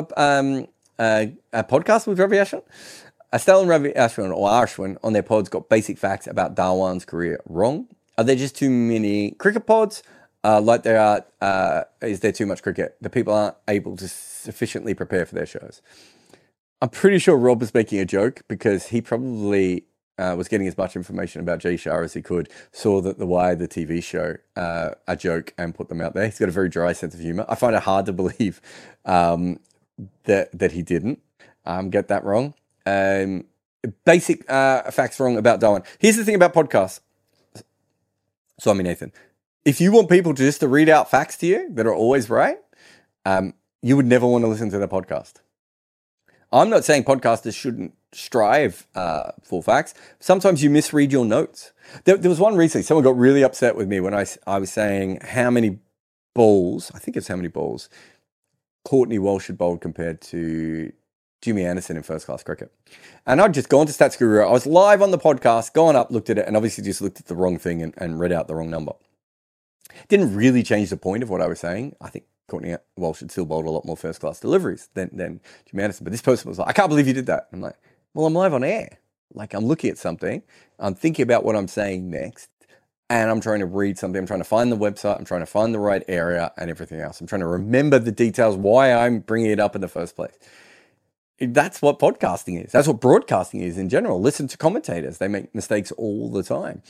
podcast with Ravi Ashwin? Estelle and Ravi Ashwin, or Ashwin, on their pods got basic facts about Dhawan's career wrong. Are there just too many cricket pods? Like there are, is there too much cricket? The people aren't able to sufficiently prepare for their shows. I'm pretty sure Rob was making a joke because he probably was getting as much information about Jay Shah as he could, saw that The Wire, the TV show, a joke, and put them out there. He's got a very dry sense of humor. I find it hard to believe that he didn't get that wrong. Basic facts wrong about Dhawan. Here's the thing about podcasts. Swami Nathan. If you want people just to read out facts to you that are always right, you would never want to listen to their podcast. I'm not saying podcasters shouldn't strive for facts. Sometimes you misread your notes. There was one recently, someone got really upset with me when I was saying how many balls, I think it's how many balls, Courtney Walsh had bowled compared to Jimmy Anderson in first class cricket. And I'd just gone to Stats Guru. I was live on the podcast, gone up, looked at it, and obviously just looked at the wrong thing and read out the wrong number. Didn't really change the point of what I was saying. I think Courtney Walsh had still bowled a lot more first-class deliveries than Jimmy Anderson. But this person was like, I can't believe you did that. I'm like, well, I'm live on air. Like, I'm looking at something. I'm thinking about what I'm saying next. And I'm trying to read something. I'm trying to find the website. I'm trying to find the right area and everything else. I'm trying to remember the details, why I'm bringing it up in the first place. That's what podcasting is. That's what broadcasting is in general. Listen to commentators. They make mistakes all the time.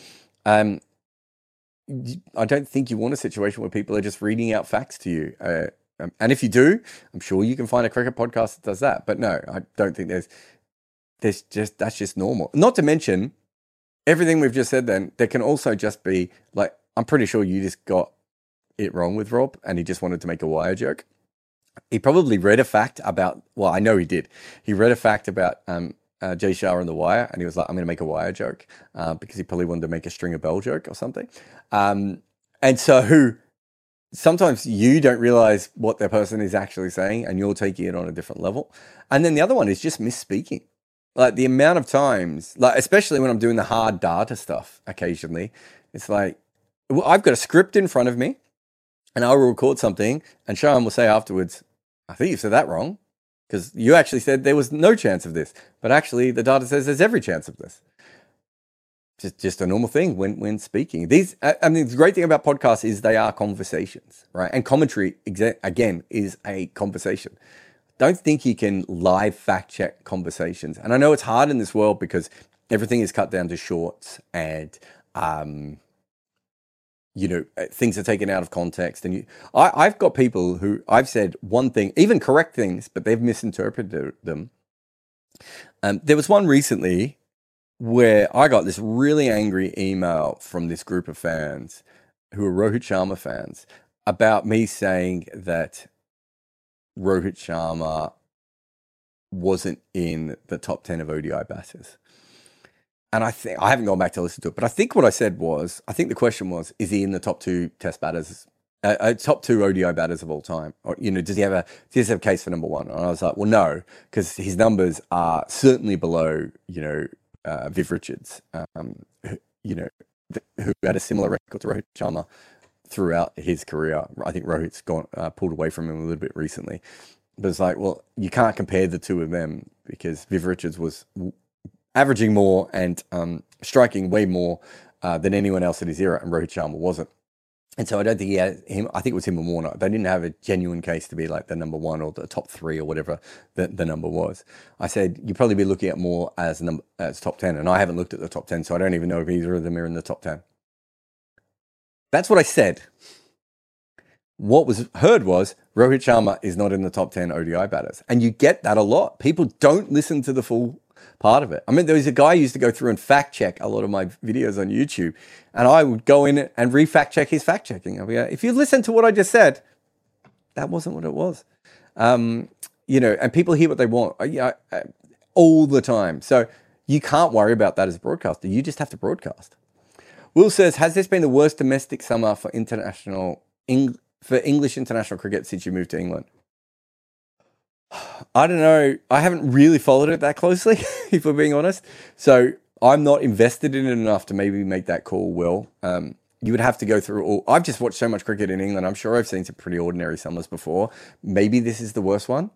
I don't think you want a situation where people are just reading out facts to you. And if you do, I'm sure you can find a cricket podcast that does that. But no, I don't think that's just normal. Not to mention everything we've just said then, there can also just be like, I'm pretty sure you just got it wrong with Rob and he just wanted to make a Wire joke. He probably read a fact about, well, I know he did. He read a fact about Jay Shah on The Wire, and he was like, I'm going to make a Wire joke because he probably wanted to make a Stringer Bell joke or something. And so sometimes you don't realize what that person is actually saying and you're taking it on a different level. And then the other one is just misspeaking. Like the amount of times, like especially when I'm doing the hard data stuff occasionally, it's like, well, I've got a script in front of me and I'll record something and Sean will say afterwards, I think you said that wrong. Because you actually said there was no chance of this, but actually the data says there's every chance of this. Just a normal thing when speaking. The great thing about podcasts is they are conversations, right? And commentary, again, is a conversation. Don't think you can live fact check conversations. And I know it's hard in this world because everything is cut down to shorts and things are taken out of context. And I've got people who I've said one thing, even correct things, but they've misinterpreted them. There was one recently where I got this really angry email from this group of fans who are Rohit Sharma fans about me saying that Rohit Sharma wasn't in the top 10 of ODI batters. And I haven't gone back to listen to it, but I think what I said was, I think the question was, is he in the top 2 test batters, top 2 ODI batters of all time? Or, does he have a case for number 1? And I was like, well, no, because his numbers are certainly below, Viv Richards, who had a similar record to Rohit Sharma throughout his career. I think Rohit's pulled away from him a little bit recently. But it's like, well, you can't compare the two of them because Viv Richards was averaging more and striking way more than anyone else in his era, and Rohit Sharma wasn't. And so I don't think he had him. I think it was him and Warner. They didn't have a genuine case to be like the number one or the top three or whatever the number was. I said you'd probably be looking at more as top 10, and I haven't looked at the top 10, so I don't even know if either of them are in the top 10. That's what I said. What was heard was Rohit Sharma is not in the top 10 ODI batters, and you get that a lot. People don't listen to the full part of it. I mean, there was a guy who used to go through and fact check a lot of my videos on YouTube, and I would go in and re-fact check his fact checking. I'd be like, if you listen to what I just said, that wasn't what it was. You know, and people hear what they want all the time. So you can't worry about that as a broadcaster. You just have to broadcast. Will says, has this been the worst domestic summer for English international cricket since you moved to England? I don't know. I haven't really followed it that closely, if we're being honest. So I'm not invested in it enough to maybe make that call, Will. You would have to go through all... I've just watched so much cricket in England. I'm sure I've seen some pretty ordinary summers before. Maybe this is the worst one.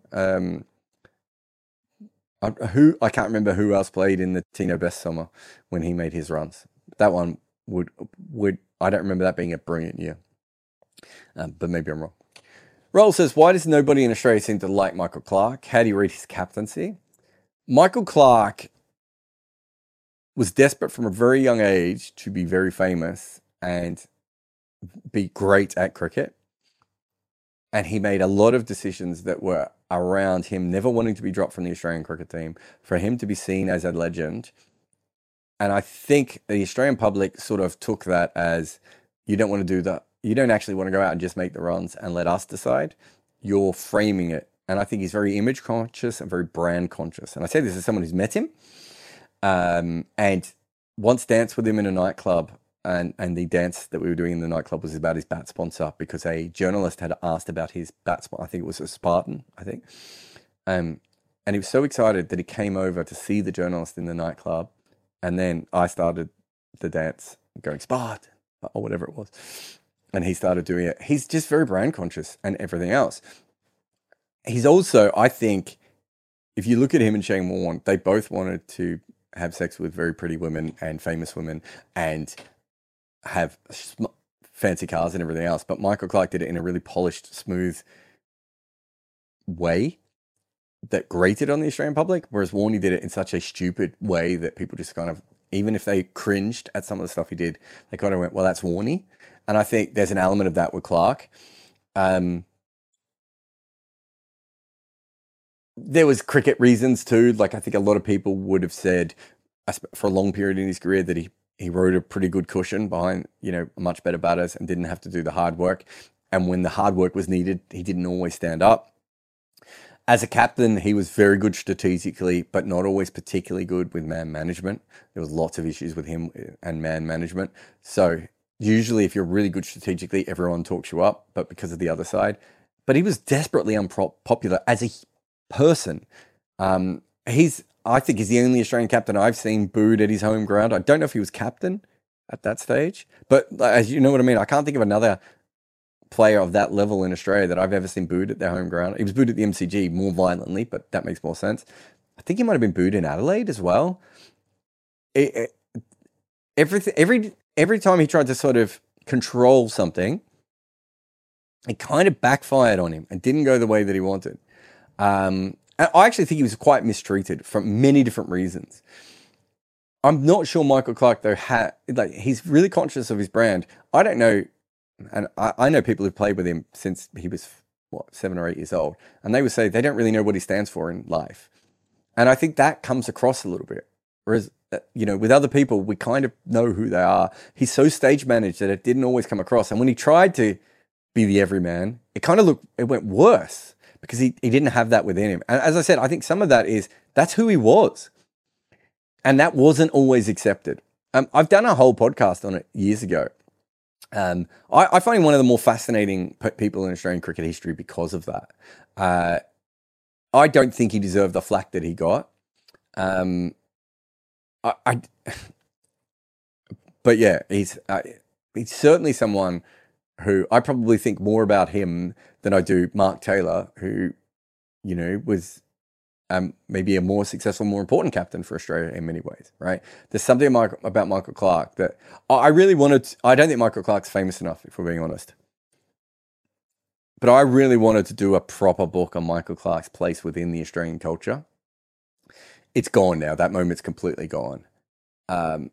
I can't remember who else played in the Tino Best summer when he made his runs. That one would I don't remember that being a brilliant year. But maybe I'm wrong. Roll says, why does nobody in Australia seem to like Michael Clarke? How do you read his captaincy? Michael Clarke was desperate from a very young age to be very famous and be great at cricket. And he made a lot of decisions that were around him never wanting to be dropped from the Australian cricket team, for him to be seen as a legend. And I think the Australian public sort of took that as, you don't want to do that. You don't actually want to go out and just make the runs and let us decide. You're framing it. And I think he's very image conscious and very brand conscious. And I say this as someone who's met him and once danced with him in a nightclub. And the dance that we were doing in the nightclub was about his bat sponsor, because a journalist had asked about his bat sponsor. I think it was a Spartan, I think. And he was so excited that he came over to see the journalist in the nightclub. And then I started the dance going, Spartan, or whatever it was. And he started doing it. He's just very brand conscious and everything else. He's also, I think, if you look at him and Shane Warne, they both wanted to have sex with very pretty women and famous women and have fancy cars and everything else. But Michael Clarke did it in a really polished, smooth way that grated on the Australian public, whereas Warney did it in such a stupid way that people just kind of, even if they cringed at some of the stuff he did, they kind of went, well, that's Warney. And I think there's an element of that with Clarke. There was cricket reasons too. Like, I think a lot of people would have said for a long period in his career that he rode a pretty good cushion behind, much better batters and didn't have to do the hard work. And when the hard work was needed, he didn't always stand up. As a captain, he was very good strategically, but not always particularly good with man management. There was lots of issues with him and man management. So usually if you're really good strategically, everyone talks you up, but because of the other side. But he was desperately unpopular as a person. I think he's the only Australian captain I've seen booed at his home ground. I don't know if he was captain at that stage, but as you know what I mean, I can't think of another player of that level in Australia that I've ever seen booed at their home ground. He was booed at the MCG more violently, but that makes more sense. I think he might have been booed in Adelaide as well. Every time he tried to sort of control something, it kind of backfired on him and didn't go the way that he wanted. And I actually think he was quite mistreated for many different reasons. I'm not sure Michael Clarke, though, he's really conscious of his brand. I don't know, and I know people who've played with him since he was, 7 or 8 years old, and they would say they don't really know what he stands for in life. And I think that comes across a little bit. Whereas, with other people, we kind of know who they are. He's so stage managed that it didn't always come across. And when he tried to be the everyman, it went worse because he didn't have that within him. And as I said, I think some of that is, that's who he was. And that wasn't always accepted. I've done a whole podcast on it years ago. I find him one of the more fascinating people in Australian cricket history because of that. I don't think he deserved the flack that he got. But yeah, he's certainly someone who I probably think more about him than I do Mark Taylor, who, was maybe a more successful, more important captain for Australia in many ways, right? There's something about Michael Clarke that I really wanted. I don't think Michael Clarke's famous enough, if we're being honest. But I really wanted to do a proper book on Michael Clarke's place within the Australian culture. It's gone now. That moment's completely gone. And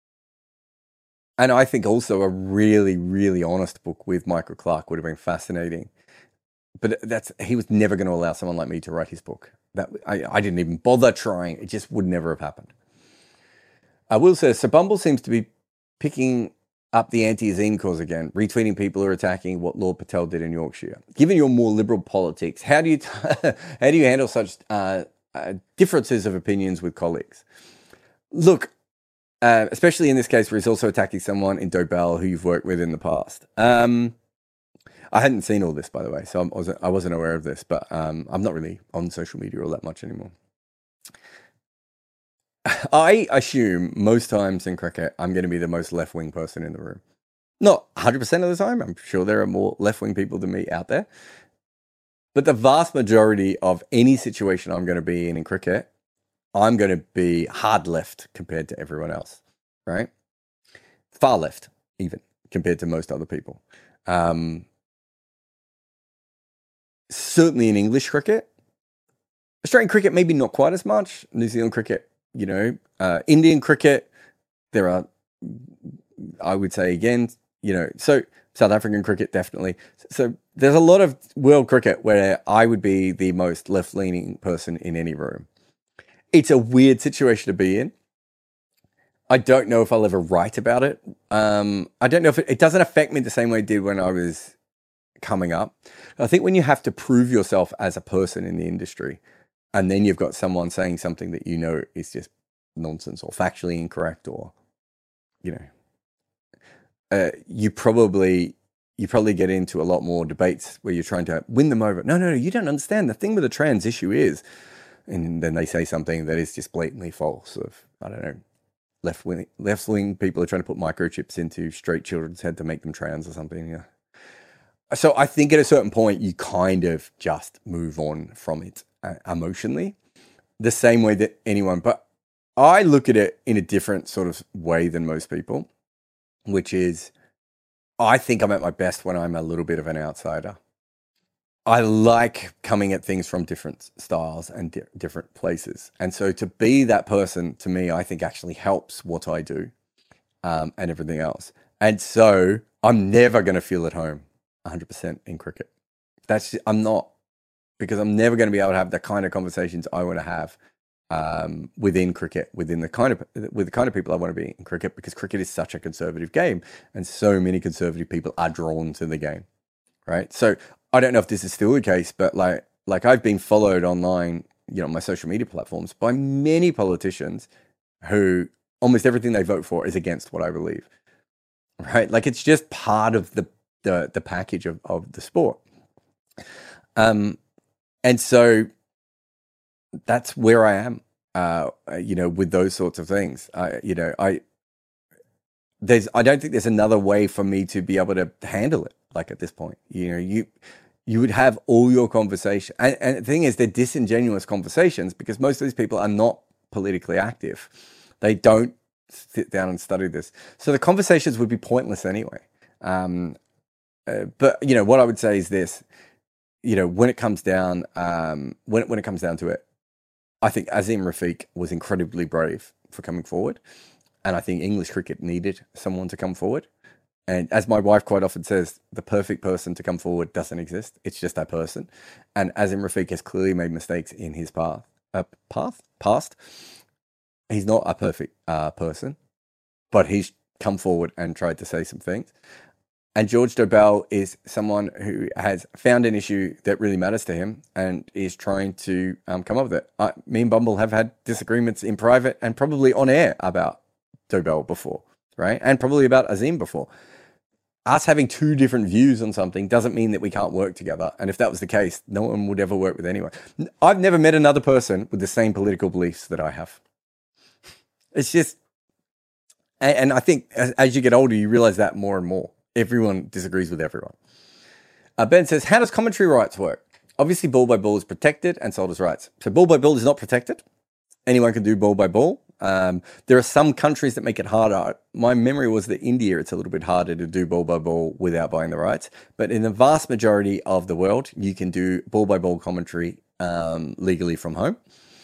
I think also a really, really honest book with Michael Clarke would have been fascinating. But he was never going to allow someone like me to write his book. I didn't even bother trying. It just would never have happened. Will says, so Bumble seems to be picking up the anti-Azim cause again, retweeting people who are attacking what Lord Patel did in Yorkshire. Given your more liberal politics, how do you handle such differences of opinions with colleagues? Look, especially in this case where he's also attacking someone in Dobell who you've worked with in the past. I hadn't seen all this, by the way, so I wasn't aware of this, but I'm not really on social media all that much anymore. I assume most times in cricket, I'm going to be the most left-wing person in the room. Not 100% of the time. I'm sure there are more left-wing people than me out there. But the vast majority of any situation I'm going to be in cricket, I'm going to be hard left compared to everyone else, right? Far left, even, compared to most other people. Certainly in English cricket. Australian cricket, maybe not quite as much. New Zealand cricket, Indian cricket, there are, I would say again, so South African cricket, definitely. So there's a lot of world cricket where I would be the most left-leaning person in any room. It's a weird situation to be in. I don't know if I'll ever write about it. I don't know if it doesn't affect me the same way it did when I was coming up. I think when you have to prove yourself as a person in the industry, and then you've got someone saying something that is just nonsense or factually incorrect, or you probably get into a lot more debates where you're trying to win them over. No, you don't understand. The thing with the trans issue is, and then they say something that is just blatantly false. Of, I don't know, left wing people are trying to put microchips into straight children's head to make them trans or something. Yeah. So I think at a certain point you kind of just move on from it emotionally, the same way that anyone. But I look at it in a different sort of way than most people, which is I think I'm at my best when I'm a little bit of an outsider. I like coming at things from different styles and different places. And so to be that person, to me, I think actually helps what I do and everything else. And so I'm never going to feel at home 100% in cricket. I'm not, because I'm never going to be able to have the kind of conversations I want to have within cricket, with the kind of people I want to be in cricket, because cricket is such a conservative game and so many conservative people are drawn to the game, right? So I don't know if this is still the case, but like I've been followed online, my social media platforms by many politicians who almost everything they vote for is against what I believe, right? Like it's just part of the package of the sport. And so that's where I am, with those sorts of things. I don't think there's another way for me to be able to handle it. Like at this point, you would have all your conversation. And the thing is, they're disingenuous conversations because most of these people are not politically active. They don't sit down and study this. So the conversations would be pointless anyway. But what I would say is this, when it comes down, when it comes down to it, I think Azim Rafiq was incredibly brave for coming forward. And I think English cricket needed someone to come forward. And as my wife quite often says, the perfect person to come forward doesn't exist. It's just that person. And Azim Rafiq has clearly made mistakes in his past. He's not a perfect person, but he's come forward and tried to say some things. And George Dobell is someone who has found an issue that really matters to him and is trying to come up with it. Me and Bumble have had disagreements in private and probably on air about Dobell before, right? And probably about Azim before. Us having two different views on something doesn't mean that we can't work together. And if that was the case, no one would ever work with anyone. I've never met another person with the same political beliefs that I have. It's just, and I think as you get older, you realize that more and more. Everyone disagrees with everyone. Ben says, how does commentary rights work? obviously ball by ball is protected and sold as rights. So ball by ball is not protected. Anyone can do ball by ball. There are some countries that make it harder. My memory was that India, it's a little bit harder to do ball by ball without buying the rights. But in the vast majority of the world, you can do ball by ball commentary legally from home.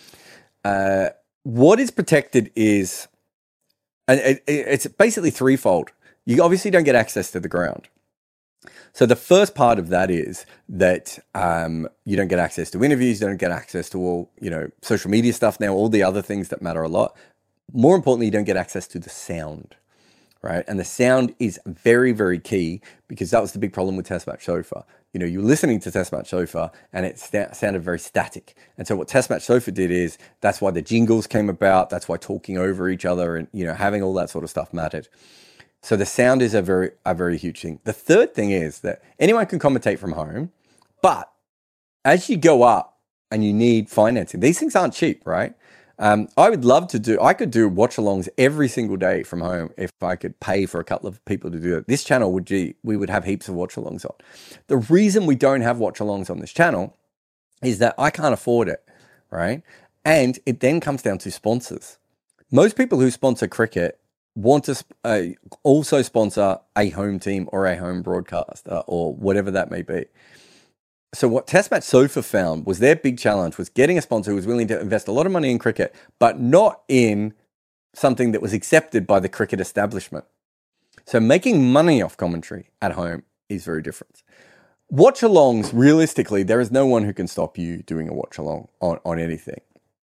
What is protected is, and it's basically threefold. You obviously don't get access to the ground. So the first part of that is that you don't get access to interviews, you don't get access to all, social media stuff now, all the other things that matter a lot. More importantly, you don't get access to the sound, right? And the sound is very, very key, because that was the big problem with Test Match Sofa. You were listening to Test Match Sofa and it sounded very static. And so what Test Match Sofa did is, that's why the jingles came about. That's why talking over each other and, having all that sort of stuff mattered. So the sound is a very huge thing. The third thing is that anyone can commentate from home, but as you go up and you need financing, these things aren't cheap, right? I could do watch-alongs every single day from home if I could pay for a couple of people to do it. This channel we would have heaps of watch-alongs on. The reason we don't have watch-alongs on this channel is that I can't afford it, right? And it then comes down to sponsors. Most people who sponsor cricket want to also sponsor a home team or a home broadcaster or whatever that may be. So what Test Match Sofa found was their big challenge was getting a sponsor who was willing to invest a lot of money in cricket, but not in something that was accepted by the cricket establishment. So making money off commentary at home is very different. Watch-alongs, realistically, there is no one who can stop you doing a watch-along on anything.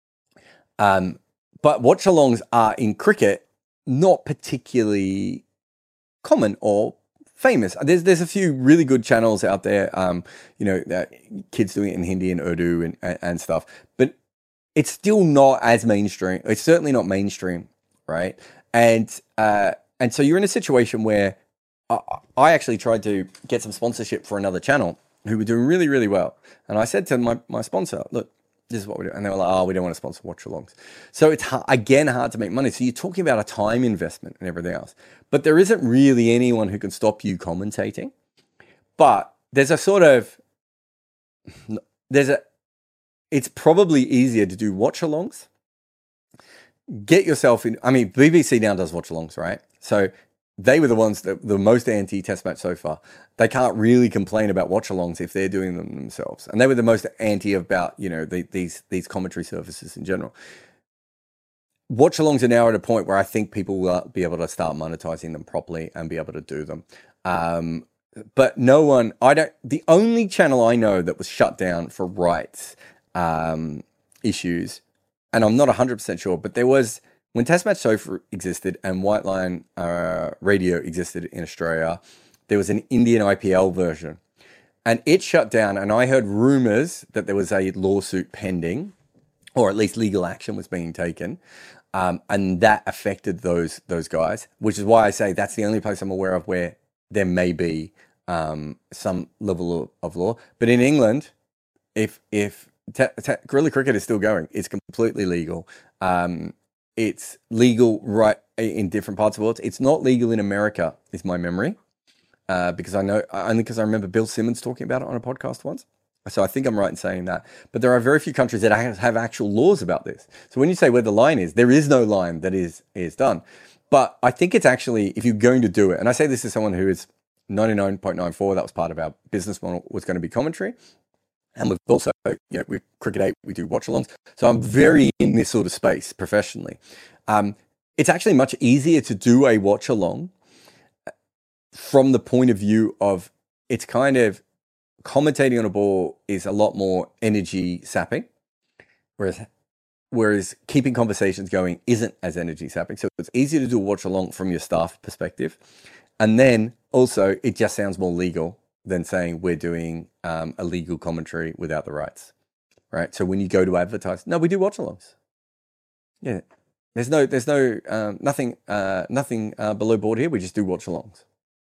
But watch-alongs are in cricket not particularly common or famous. There's a few really good channels out there, kids doing it in Hindi and Urdu and stuff, but it's still not as mainstream. It's certainly not mainstream, right? And so you're in a situation where I actually tried to get some sponsorship for another channel who were doing really, really well. And I said to my sponsor, look, this is what we do. And they were like, oh, we don't want to sponsor watch-alongs. So it's, again, hard to make money. So you're talking about a time investment and everything else. But there isn't really anyone who can stop you commentating. But there's a sort of, it's probably easier to do watch-alongs. Get yourself in, BBC now does watch-alongs, right? So they were the ones that the most anti-Test Match so far. They can't really complain about watch-alongs if they're doing them themselves. And they were the most anti about, these commentary services in general. Watch-alongs are now at a point where I think people will be able to start monetizing them properly and be able to do them. But the only channel I know that was shut down for rights issues, and I'm not 100% sure, but there was, when Test Match Sofa existed and White Line Radio existed in Australia, there was an Indian IPL version. And it shut down, and I heard rumors that there was a lawsuit pending, or at least legal action was being taken, and that affected those guys, which is why I say that's the only place I'm aware of where there may be some level of law. But in England, if guerrilla cricket is still going, it's completely legal. It's legal right in different parts of the world. It's not legal in America, is my memory, because because I remember Bill Simmons talking about it on a podcast once. So I think I'm right in saying that. But there are very few countries that have actual laws about this. So when you say where the line is, there is no line that is done. But I think it's actually, if you're going to do it, and I say this as someone who is 99.94, that was part of our business model, was going to be commentary. And we've also, with Cricket 8, we do watch-alongs. So I'm very in this sort of space professionally. It's actually much easier to do a watch-along from the point of view of, it's kind of, commentating on a ball is a lot more energy sapping, whereas keeping conversations going isn't as energy sapping. So it's easier to do a watch-along from your staff perspective. And then also, it just sounds more legal than saying we're doing a legal commentary without the rights, right? So when you go to advertise, no, we do watch-alongs. Yeah, there's nothing below board here. We just do watch-alongs.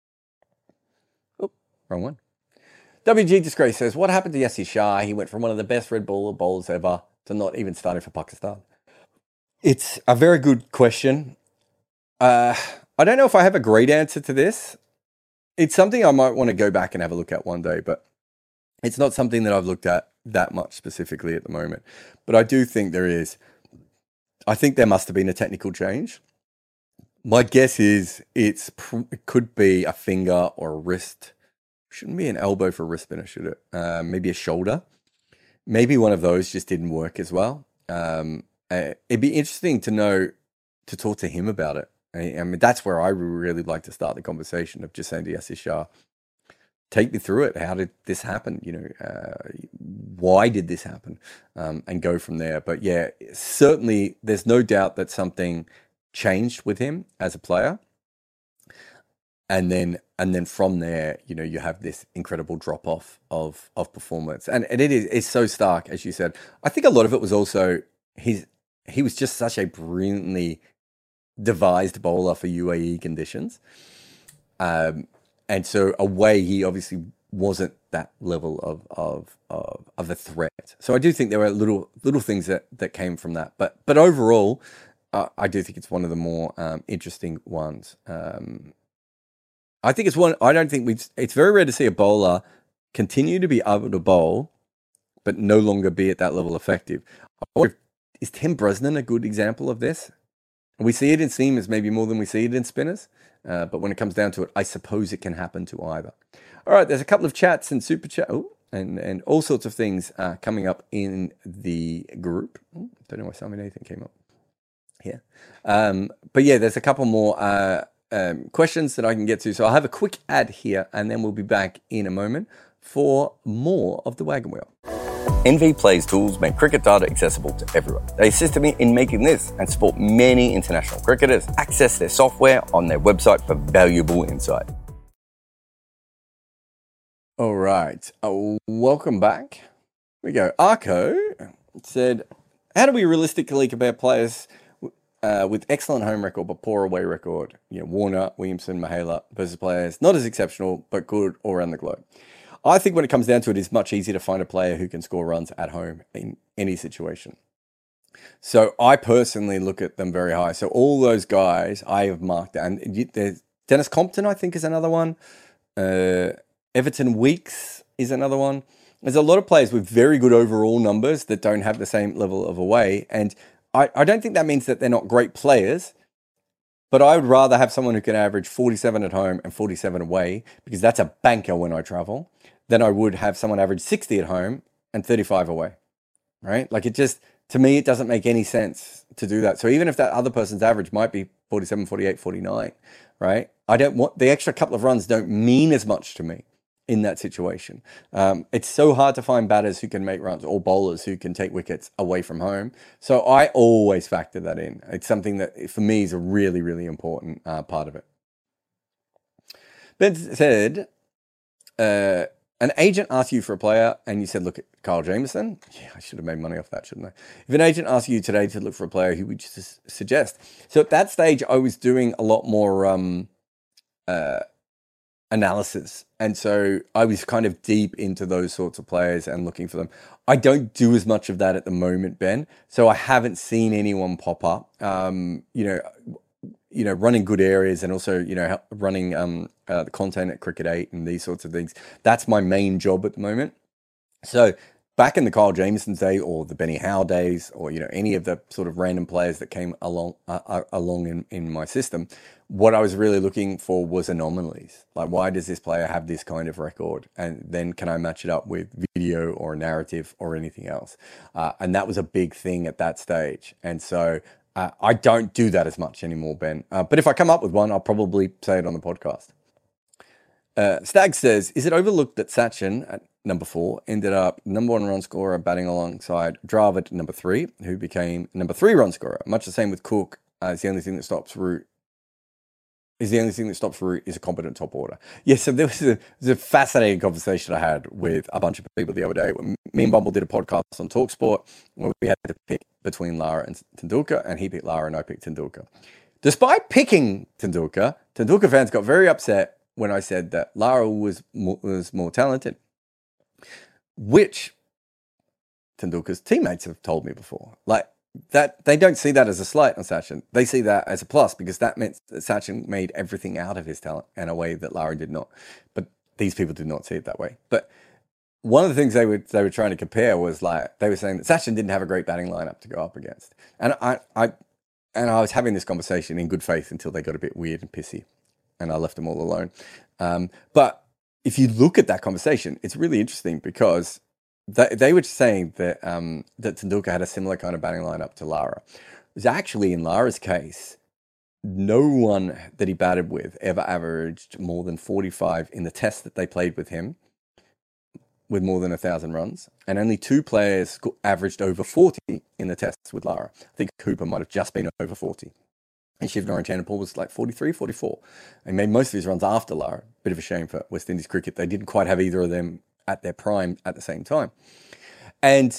Oh, wrong one. WG Disgrace says, what happened to Yasir Shah? He went from one of the best red ball bowlers ever to not even starting for Pakistan. It's a very good question. I don't know if I have a great answer to this. It's something I might want to go back and have a look at one day, but It's not something that I've looked at that much specifically at the moment, but I do think there is. I think there must have been a technical change. My guess is it could be a finger or a wrist. Shouldn't be an elbow for a wrist spinner, should it? Maybe a shoulder. Maybe one of those just didn't work as well. It'd be interesting to talk to him about it. I mean, that's where I really like to start the conversation of just saying to Yasir Shah, take me through it. How did this happen? Why did this happen? And go from there. But yeah, certainly there's no doubt that something changed with him as a player. And then from there, you have this incredible drop off of performance. And it's so stark, as you said. I think a lot of it was also he was just such a brilliantly devised bowler for UAE conditions. And so away, he obviously wasn't that level of a threat. So I do think there were little things that came from that. But overall, I do think it's one of the more interesting ones. I think it's one. I don't think it's very rare to see a bowler continue to be able to bowl, but no longer be at that level effective. Is Tim Bresnan a good example of this? We see it in seamers maybe more than we see it in spinners. But when it comes down to it, I suppose it can happen to either. All right, there's a couple of chats and super chat and all sorts of things coming up in the group. Don't know why Simon Nathan came up here. But yeah, there's a couple more questions that I can get to. So I'll have a quick ad here and then we'll be back in a moment for more of the Wagon Wheel. NV Play's tools make cricket data accessible to everyone. They assisted me in making this and support many international cricketers access their software on their website for valuable insight. All right. Welcome back. Here we go. Arco said, how do we realistically compare players with excellent home record but poor away record? Warner, Williamson, Mahela versus players not as exceptional but good all around the globe. I think when it comes down to it, it's much easier to find a player who can score runs at home in any situation. So I personally look at them very high. So all those guys I have marked, and there's Dennis Compton, I think, is another one. Everton Weeks is another one. There's a lot of players with very good overall numbers that don't have the same level of away. And I don't think that means that they're not great players, but I would rather have someone who can average 47 at home and 47 away, because that's a banker when I travel, than I would have someone average 60 at home and 35 away, right? Like to me, it doesn't make any sense to do that. So even if that other person's average might be 47, 48, 49, right? I don't want the extra couple of runs don't mean as much to me in that situation. It's so hard to find batters who can make runs or bowlers who can take wickets away from home. So I always factor that in. It's something that for me is a really, really important part of it. Ben said, an agent asks you for a player and you said, look at Kyle Jamieson. Yeah, I should have made money off that, shouldn't I? If an agent asks you today to look for a player, who would you suggest? So at that stage, I was doing a lot more analysis. And so I was kind of deep into those sorts of players and looking for them. I don't do as much of that at the moment, Ben. So I haven't seen anyone pop up. Running good areas and also, running the content at Cricket 8 and these sorts of things. That's my main job at the moment. So back in the Kyle Jamieson day or the Benny Howe days or, any of the sort of random players that came along in my system, what I was really looking for was anomalies. Like, why does this player have this kind of record? And then can I match it up with video or narrative or anything else? And that was a big thing at that stage. And so I don't do that as much anymore, Ben. But if I come up with one, I'll probably say it on the podcast. Stag says, is it overlooked that Sachin at number 4 ended up number 1 run scorer batting alongside Dravid number 3, who became number 3 run scorer? Much the same with Cook. It's the only thing that stops Root. Is a competent top order. Yeah, so there was a fascinating conversation I had with a bunch of people the other day. When me and Bumble did a podcast on TalkSport where we had to pick between Lara and Tendulkar, and he picked Lara and I picked Tendulkar. Despite picking Tendulkar fans got very upset when I said that Lara was more talented, which Tendulkar's teammates have told me before. Like, that they don't see that as a slight on Sachin. They see that as a plus because that meant that Sachin made everything out of his talent in a way that Lara did not. But these people did not see it that way. But one of the things they were trying to compare was like they were saying that Sachin didn't have a great batting lineup to go up against, and I was having this conversation in good faith until they got a bit weird and pissy, and I left them all alone. But if you look at that conversation, it's really interesting because they were saying that that Tendulkar had a similar kind of batting lineup to Lara. It was actually in Lara's case, no one that he batted with ever averaged more than 45 in the test that they played with him, with more than 1,000 runs, and only 2 players averaged over 40 in the tests with Lara. I think Cooper might have just been over 40. And Shivnarine was like 43, 44. He made most of his runs after Lara. Bit of a shame for West Indies cricket. They didn't quite have either of them at their prime at the same time. And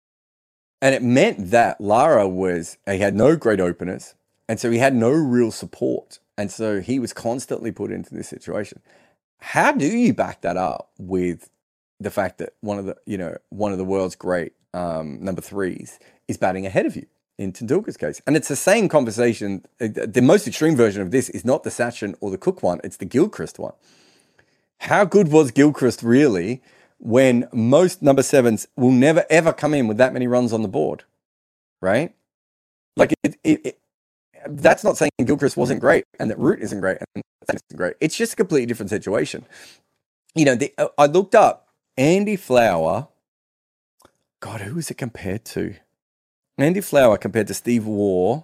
it meant that Lara he had no great openers, and so he had no real support. And so he was constantly put into this situation. How do you back that up with the fact that one of the world's great number 3s is batting ahead of you in Tendulkar's case? And it's the same conversation. The most extreme version of this is not the Sachin or the Cook one, it's the Gilchrist one. How good was Gilchrist really when most number 7s will never ever come in with that many runs on the board, right? Like that's not saying Gilchrist wasn't great and that Root isn't great and that isn't great. It's just a completely different situation. I looked up Andy Flower. God, who was it compared to? Andy Flower compared to Steve Waugh.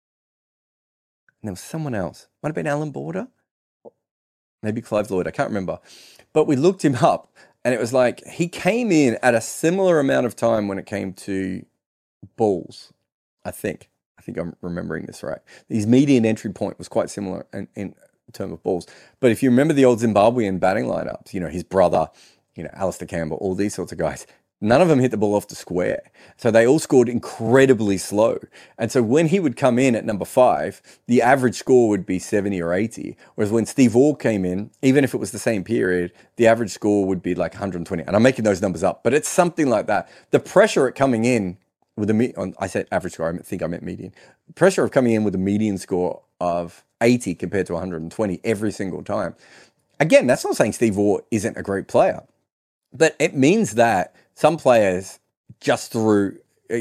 And there was someone else. Might have been Alan Border. Maybe Clive Lloyd. I can't remember. But we looked him up and it was like he came in at a similar amount of time when it came to balls, I think I'm remembering this right. His median entry point was quite similar in terms of balls. But if you remember the old Zimbabwean batting lineups, his brother, Alistair Campbell, all these sorts of guys, none of them hit the ball off the square. So they all scored incredibly slow. And so when he would come in at number 5, the average score would be 70 or 80. Whereas when Steve Waugh came in, even if it was the same period, the average score would be like 120. And I'm making those numbers up, but it's something like that. The pressure at coming in with I said average score, I meant median. Pressure of coming in with a median score of 80 compared to 120 every single time. Again, that's not saying Steve Waugh isn't a great player, but it means that some players just through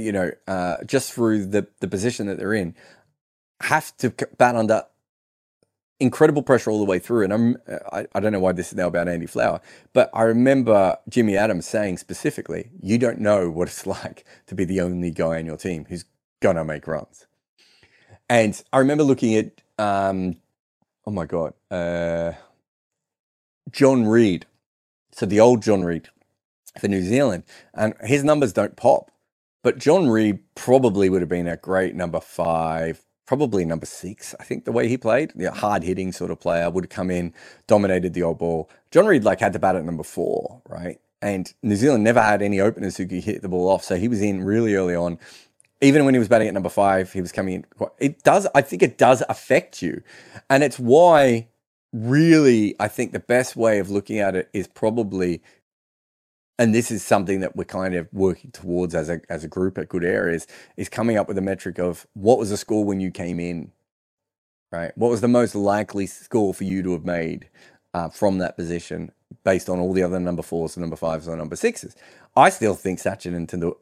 the position that they're in have to bat under incredible pressure all the way through. And I don't know why this is now about Andy Flower, but I remember Jimmy Adams saying specifically, you don't know what it's like to be the only guy on your team who's going to make runs. And I remember looking at, John Reid. So the old John Reid for New Zealand, and his numbers don't pop. But John Reid probably would have been a great number 5, probably number 6. I think the way he played, hard hitting sort of player, would have come in, dominated the old ball. John Reid had to bat at number 4, right? And New Zealand never had any openers who could hit the ball off, so he was in really early on. Even when he was batting at number 5, he was coming in. I think it does affect you, and it's why really I think the best way of looking at it is probably. And this is something that we're kind of working towards as a group at Good Air is coming up with a metric of what was the score when you came in, right? What was the most likely score for you to have made from that position based on all the other number 4s and number 5s and number 6s? I still think Sachin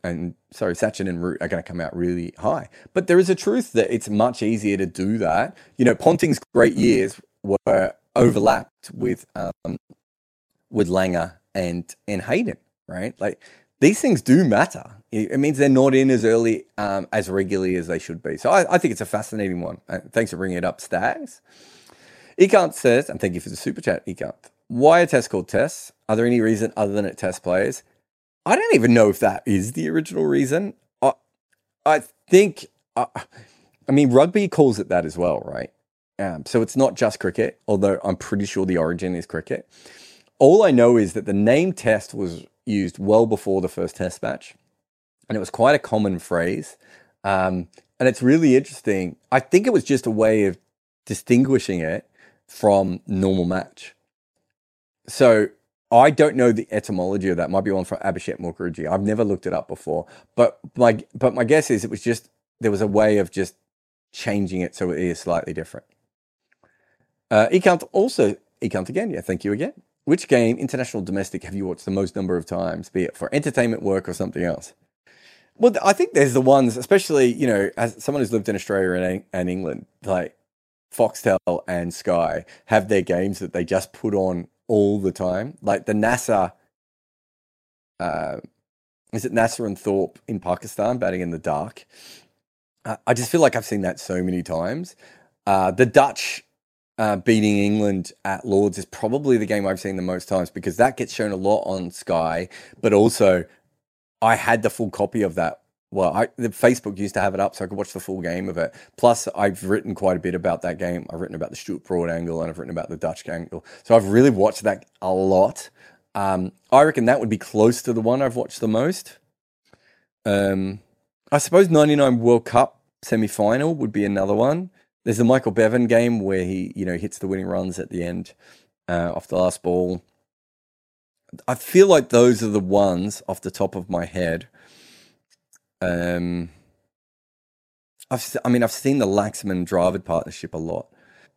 and Root are going to come out really high. But there is a truth that it's much easier to do that. Ponting's great years were overlapped with Langer and Hayden. Right? These things do matter. It means they're not in as early, as regularly as they should be. So I think it's a fascinating one. Thanks for bringing it up, Stags. Ekant says, and thank you for the super chat, Ekant. Why are tests called tests? Are there any reason other than it test players? I don't even know if that is the original reason. I think, rugby calls it that as well, right? So it's not just cricket, although I'm pretty sure the origin is cricket. All I know is that the name test was used well before the first test match, and it was quite a common phrase. And it's really interesting. I think it was just a way of distinguishing it from normal match. So I don't know the etymology of that. Might be one for Abhishek Mukherjee. I've never looked it up before, but my guess is it was just there was a way of just changing it so it is slightly different. Ekant again. Yeah, thank you again. Which game, international, domestic, have you watched the most number of times, be it for entertainment, work, or something else? Well, I think there's the ones, especially, as someone who's lived in Australia and England, like Foxtel and Sky have their games that they just put on all the time. Like the NASA, is it NASA and Thorpe in Pakistan batting in the dark? I just feel like I've seen that so many times. The Dutch beating England at Lords is probably the game I've seen the most times because that gets shown a lot on Sky, but also I had the full copy of that. Well, the Facebook used to have it up so I could watch the full game of it. Plus, I've written quite a bit about that game. I've written about the Stuart Broad angle and I've written about the Dutch angle. So I've really watched that a lot. I reckon that would be close to the one I've watched the most. I suppose 99 World Cup semi-final would be another one. There's the Michael Bevan game where he, hits the winning runs at the end off the last ball. I feel like those are the ones off the top of my head. I've seen the Laxman Dravid partnership a lot.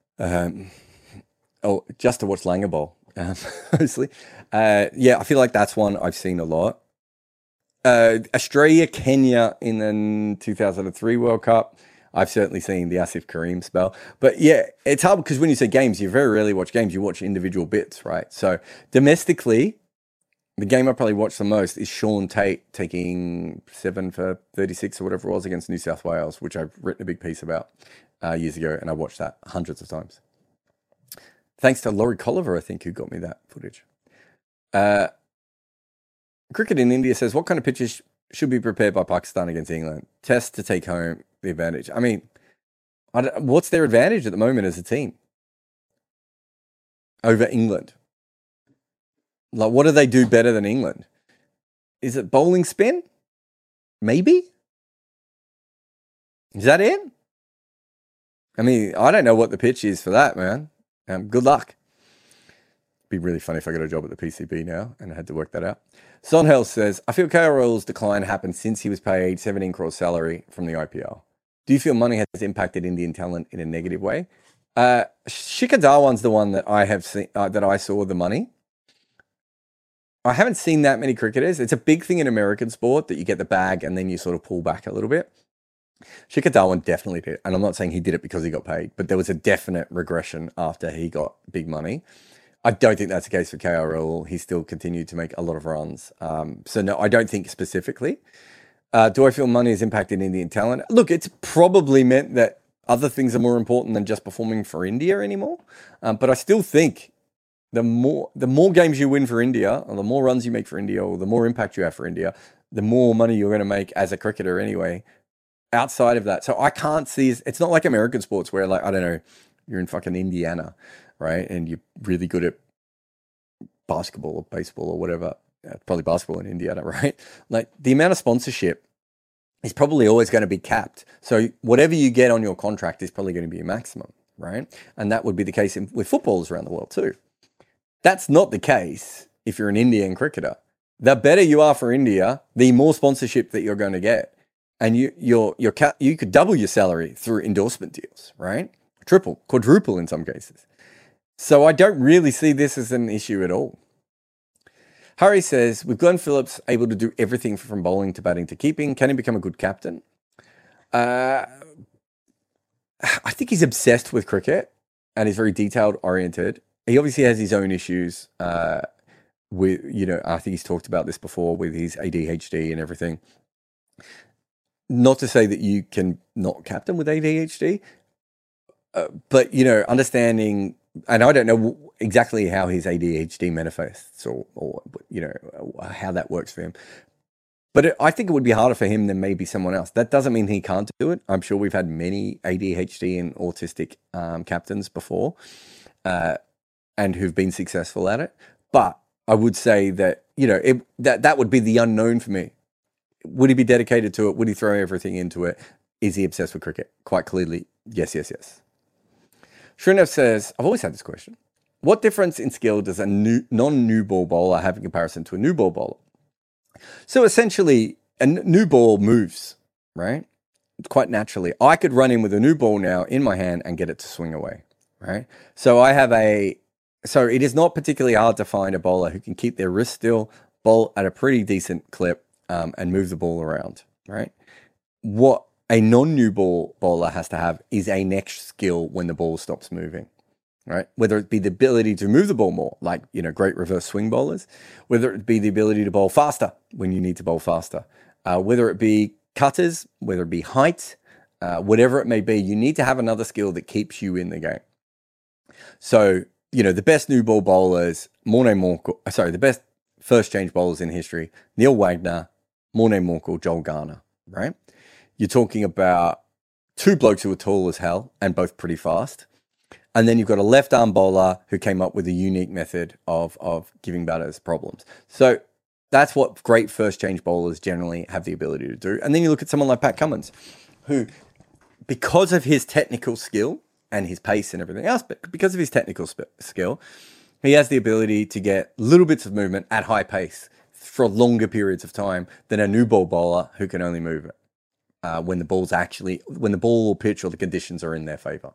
Just to watch Langaball, mostly. I feel like that's one I've seen a lot. Australia, Kenya in the 2003 World Cup. I've certainly seen the Asif Karim spell. But yeah, it's hard because when you say games, you very rarely watch games. You watch individual bits, right? So domestically, the game I probably watched the most is Sean Tate taking 7 for 36 or whatever it was against New South Wales, which I've written a big piece about years ago, and I watched that hundreds of times. Thanks to Laurie Colliver, I think, who got me that footage. Cricket in India says, what kind of pitches should be prepared by Pakistan against England? Test to take home the advantage. I mean, what's their advantage at the moment as a team over England? Like, what do they do better than England? Is it bowling spin? Maybe? Is that it? I mean, I don't know what the pitch is for that, man. Good luck. It'd be really funny if I got a job at the PCB now and I had to work that out. Son Health says, I feel KL Rahul's decline happened since he was paid 17 crore salary from the IPL. Do you feel money has impacted Indian talent in a negative way? Shikhar Dhawan's the one that I have seen, that I saw the money. I haven't seen that many cricketers. It's a big thing in American sport that you get the bag and then you sort of pull back a little bit. Shikhar Dhawan definitely did, and I'm not saying he did it because he got paid, but there was a definite regression after he got big money. I don't think that's the case for KL Rahul. He still continued to make a lot of runs. So no, I don't think specifically. Do I feel money has impacted Indian talent? Look, it's probably meant that other things are more important than just performing for India anymore. But I still think the more games you win for India, or the more runs you make for India, or the more impact you have for India, the more money you're going to make as a cricketer anyway. Outside of that, so I can't see. It's not like American sports where, like, I don't know, you're in fucking Indiana, right, and you're really good at basketball or baseball or whatever. Probably basketball in Indiana, right? Like, the amount of sponsorship is probably always going to be capped. So whatever you get on your contract is probably going to be a maximum, right? And that would be the case with footballers around the world too. That's not the case if you're an Indian cricketer. The better you are for India, the more sponsorship that you're going to get. And you could double your salary through endorsement deals, right? Triple, quadruple in some cases. So I don't really see this as an issue at all. Harry says, with Glenn Phillips able to do everything from bowling to batting to keeping, can he become a good captain? I think he's obsessed with cricket and he's very detailed oriented. He obviously has his own issues with, I think he's talked about this before with his ADHD and everything. Not to say that you can not captain with ADHD, but, understanding, and I don't know exactly how his ADHD manifests or how that works for him. But I think it would be harder for him than maybe someone else. That doesn't mean he can't do it. I'm sure we've had many ADHD and autistic captains before and who've been successful at it. But I would say that, that would be the unknown for me. Would he be dedicated to it? Would he throw everything into it? Is he obsessed with cricket? Quite clearly, yes. Shrinav says, I've always had this question. What difference in skill does a non-new ball bowler have in comparison to a new ball bowler? So essentially, a new ball moves, right? Quite naturally. I could run in with a new ball now in my hand and get it to swing away, right? So I have a So it is not particularly hard to find a bowler who can keep their wrist still, bowl at a pretty decent clip, and move the ball around, right? What a non-new ball bowler has to have is a neck skill when the ball stops moving, right? Whether it be the ability to move the ball more, like, great reverse swing bowlers, whether it be the ability to bowl faster when you need to bowl faster, whether it be cutters, whether it be height, whatever it may be, you need to have another skill that keeps you in the game. So, the best new ball bowlers, the best first change bowlers in history, Neil Wagner, Morne Morkel, Joel Garner, right? You're talking about two blokes who are tall as hell and both pretty fast. And then you've got a left arm bowler who came up with a unique method of giving batters problems. So that's what great first change bowlers generally have the ability to do. And then you look at someone like Pat Cummins, who, because of his technical skill and his pace and everything else, but because of his technical skill, he has the ability to get little bits of movement at high pace for longer periods of time than a new ball bowler who can only move it when the ball or pitch or the conditions are in their favour.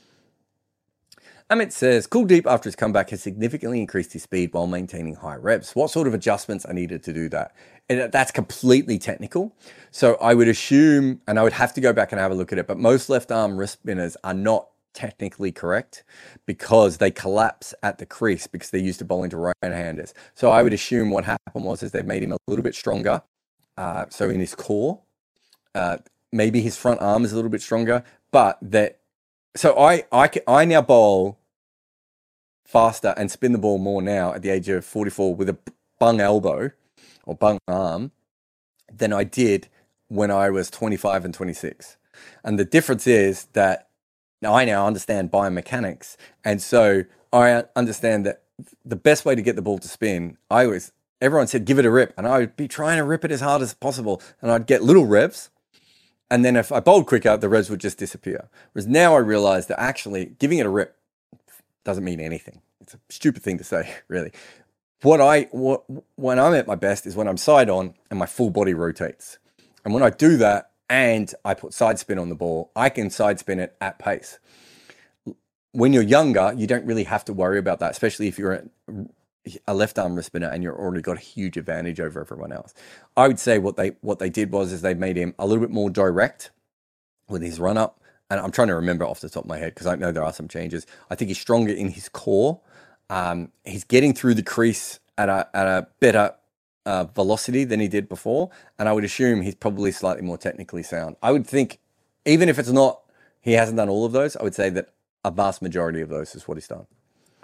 Amit says, Kuldeep after his comeback has significantly increased his speed while maintaining high reps. What sort of adjustments are needed to do that? And that's completely technical. So I would assume, and I would have to go back and have a look at it, but most left arm wrist spinners are not technically correct because they collapse at the crease because they're used to bowling to right-handers. So I would assume what happened was they've made him a little bit stronger. So in his core, maybe his front arm is a little bit stronger, but that. So I now bowl faster and spin the ball more now at the age of 44 with a bung elbow or bung arm than I did when I was 25 and 26. And the difference is that I now understand biomechanics. And so I understand that the best way to get the ball to spin, everyone said, give it a rip. And I would be trying to rip it as hard as possible. And I'd get little revs. And then if I bowled quicker, the revs would just disappear. Whereas now I realize that actually giving it a rip doesn't mean anything. It's a stupid thing to say, really. When I'm at my best is when I'm side on and my full body rotates. And when I do that and I put side spin on the ball, I can side spin it at pace. When you're younger, you don't really have to worry about that, especially if you're a left arm wrist spinner and you're already got a huge advantage over everyone else. I would say what they did was they made him a little bit more direct with his run up. And I'm trying to remember off the top of my head because I know there are some changes. I think he's stronger in his core. He's getting through the crease at a better velocity than he did before. And I would assume he's probably slightly more technically sound. I would think, even if he hasn't done all of those, I would say that a vast majority of those is what he's done.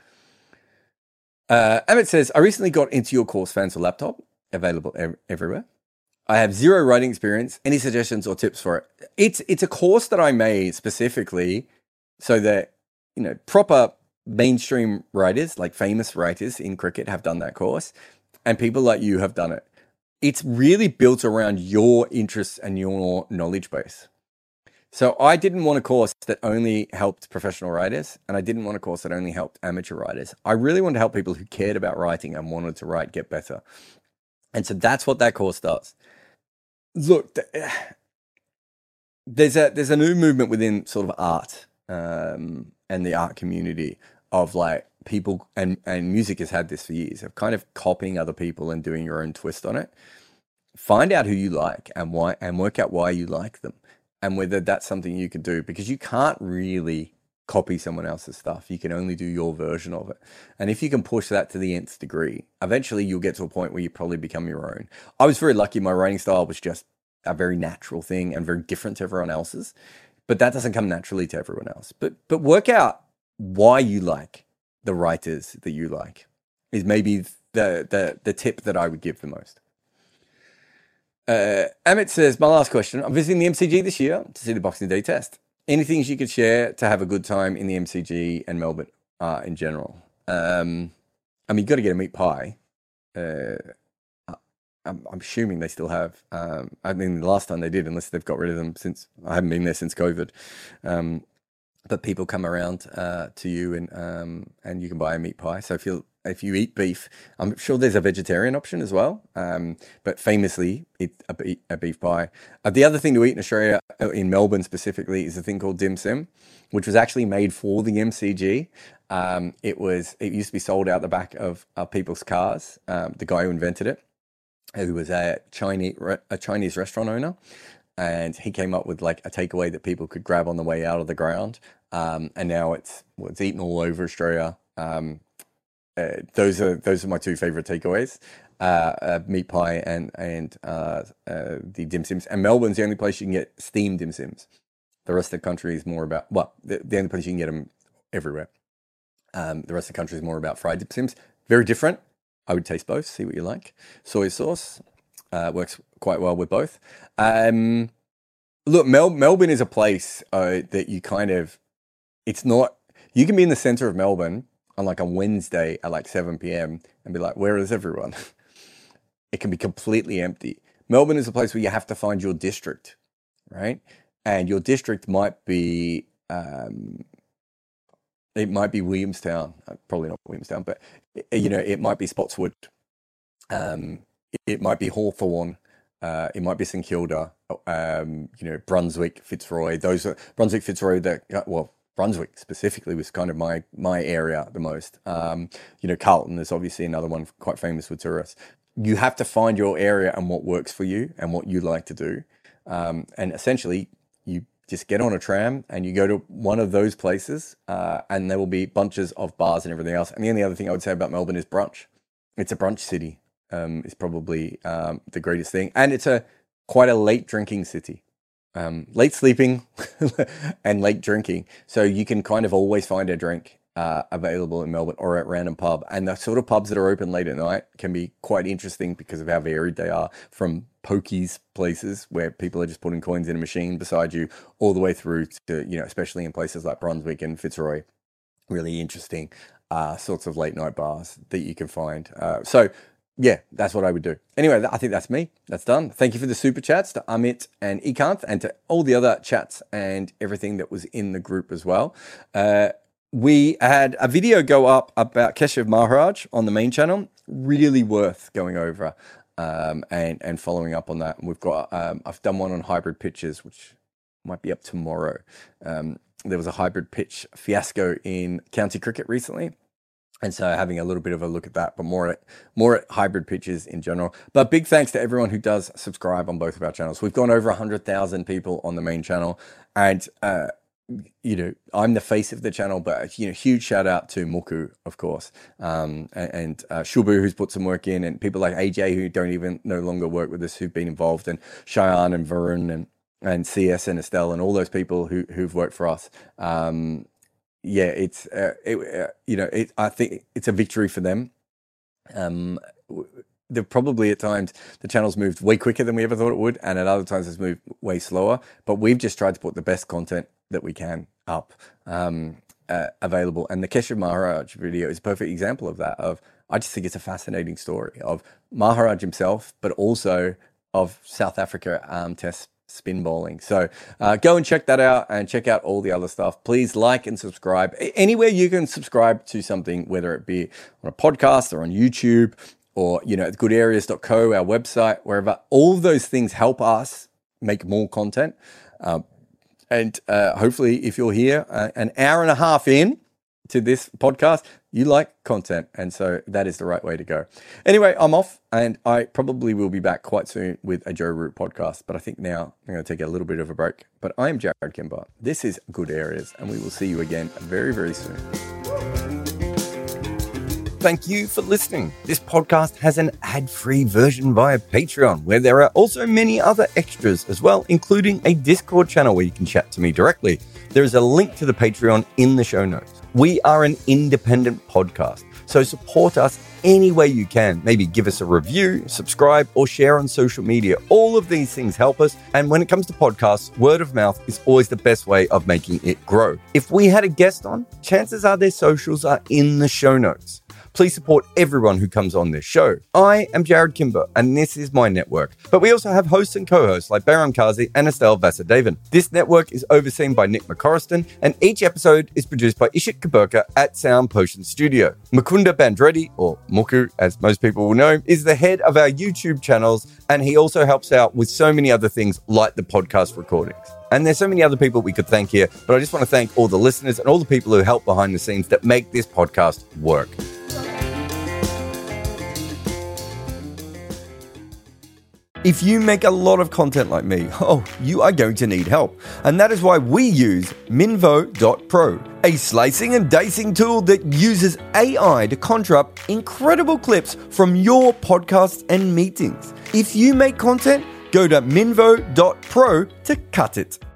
Amit says, I recently got into your course, Fancil Laptop, available everywhere. I have zero writing experience. Any suggestions or tips for it? It's a course that I made specifically so that, proper mainstream writers, like famous writers in cricket, have done that course, and people like you have done it. It's really built around your interests and your knowledge base. So I didn't want a course that only helped professional writers, and I didn't want a course that only helped amateur writers. I really wanted to help people who cared about writing and wanted to write, get better. And so that's what that course does. Look, there's a new movement within sort of art and the art community of like people, and music has had this for years, of kind of copying other people and doing your own twist on it. Find out who you like and why, and work out why you like them and whether that's something you can do, because you can't really copy someone else's stuff. You can only do your version of it. And if you can push that to the nth degree, eventually you'll get to a point where you probably become your own. I was very lucky. My writing style was just a very natural thing and very different to everyone else's, but that doesn't come naturally to everyone else. But work out why you like the writers that you like is maybe the tip that I would give the most. Amit says, my last question. I'm visiting the MCG this year to see the Boxing Day test. Any things you could share to have a good time in the MCG and Melbourne in general? I mean, you've got to get a meat pie. I'm assuming they still have. I mean, the last time they did, unless they've got rid of them since. I haven't been there since COVID. But people come around to you and you can buy a meat pie. So if you eat beef. I'm sure there's a vegetarian option as well, but famously, it's a beef pie. The other thing to eat in Australia, in Melbourne specifically, is a thing called dim sum, which was actually made for the MCG. It used to be sold out the back of people's cars. The guy who invented it, who was a Chinese restaurant owner, and he came up with like a takeaway that people could grab on the way out of the ground. And now it's eaten all over Australia. Those are my two favorite takeaways: meat pie and the dim sums. And Melbourne's the only place you can get steamed dim sums. The rest of the country is more about the only place you can get them everywhere. The rest of the country is more about fried dim sums. Very different. I would taste both, see what you like. Soy sauce works quite well with both. Look, Melbourne is a place that you kind of, it's not, you can be in the center of Melbourne on like a Wednesday at like 7 p.m. and be like, where is everyone? It can be completely empty. Melbourne is a place where you have to find your district, right? And your district might be, it might be Williamstown, probably not Williamstown, but it might be Spotswood. It might be Hawthorne. It might be St Kilda. Brunswick, Fitzroy. Brunswick, Fitzroy. Brunswick specifically was kind of my area the most. Carlton is obviously another one quite famous with tourists. You have to find your area and what works for you and what you like to do, and essentially you just get on a tram and you go to one of those places, and there will be bunches of bars and everything else. And the only other thing I would say about Melbourne is brunch. It's a brunch city. Is probably the greatest thing. And it's quite a late drinking city. Late sleeping and late drinking. So you can kind of always find a drink available in Melbourne or at random pub. And the sort of pubs that are open late at night can be quite interesting because of how varied they are, from pokies places where people are just putting coins in a machine beside you, all the way through to, especially in places like Brunswick and Fitzroy, really interesting sorts of late night bars that you can find. Yeah, that's what I would do. Anyway, I think that's me. That's done. Thank you for the super chats to Amit and Ekanth and to all the other chats and everything that was in the group as well. We had a video go up about Keshav Maharaj on the main channel. Really worth going over and following up on that. And we've got, I've done one on hybrid pitches, which might be up tomorrow. There was a hybrid pitch fiasco in county cricket recently. And so having a little bit of a look at that, but more at hybrid pitches in general. But big thanks to everyone who does subscribe on both of our channels. We've gone over 100,000 people on the main channel. And, I'm the face of the channel, but, huge shout out to Muku, of course, and Shubu, who's put some work in, and people like AJ, who don't even no longer work with us, who've been involved, and Cheyenne and Varun and CS and Estelle and all those people who've worked for us. Yeah, I think it's a victory for them. They're probably at times the channel's moved way quicker than we ever thought it would, and at other times it's moved way slower. But we've just tried to put the best content that we can up available. And the Keshav Maharaj video is a perfect example of that. I just think it's a fascinating story of Maharaj himself, but also of South Africa Test spin bowling. So go and check that out and check out all the other stuff. Please like and subscribe. Anywhere you can subscribe to something, whether it be on a podcast or on YouTube or, goodareas.co, our website, wherever. All of those things help us make more content. And hopefully if you're here an hour and a half in to this podcast, you like content, and so that is the right way to go. Anyway, I'm off, and I probably will be back quite soon with a Joe Root podcast, but I think now I'm going to take a little bit of a break. But I am Jared Kimber. This is Good Areas, and we will see you again very, very soon. Thank you for listening. This podcast has an ad-free version via Patreon, where there are also many other extras as well, including a Discord channel where you can chat to me directly. There is a link to the Patreon in the show notes. We are an independent podcast, so support us any way you can. Maybe give us a review, subscribe, or share on social media. All of these things help us. And when it comes to podcasts, word of mouth is always the best way of making it grow. If we had a guest on, chances are their socials are in the show notes. please support everyone who comes on this show. I am Jared Kimber, and this is my network. But we also have hosts and co-hosts like Behram Kazi and Estelle Vasudevan. This network is overseen by Nick McCorriston, and each episode is produced by Ishit Kaburka at Sound Potion Studio. Mukunda Bandreddi, or Muku as most people will know, is the head of our YouTube channels, and he also helps out with so many other things like the podcast recordings. And there's so many other people we could thank here, but I just want to thank all the listeners and all the people who help behind the scenes that make this podcast work. If you make a lot of content like me, you are going to need help. And that is why we use Minvo.pro, a slicing and dicing tool that uses AI to conjure up incredible clips from your podcasts and meetings. If you make content, go to Minvo.pro to cut it.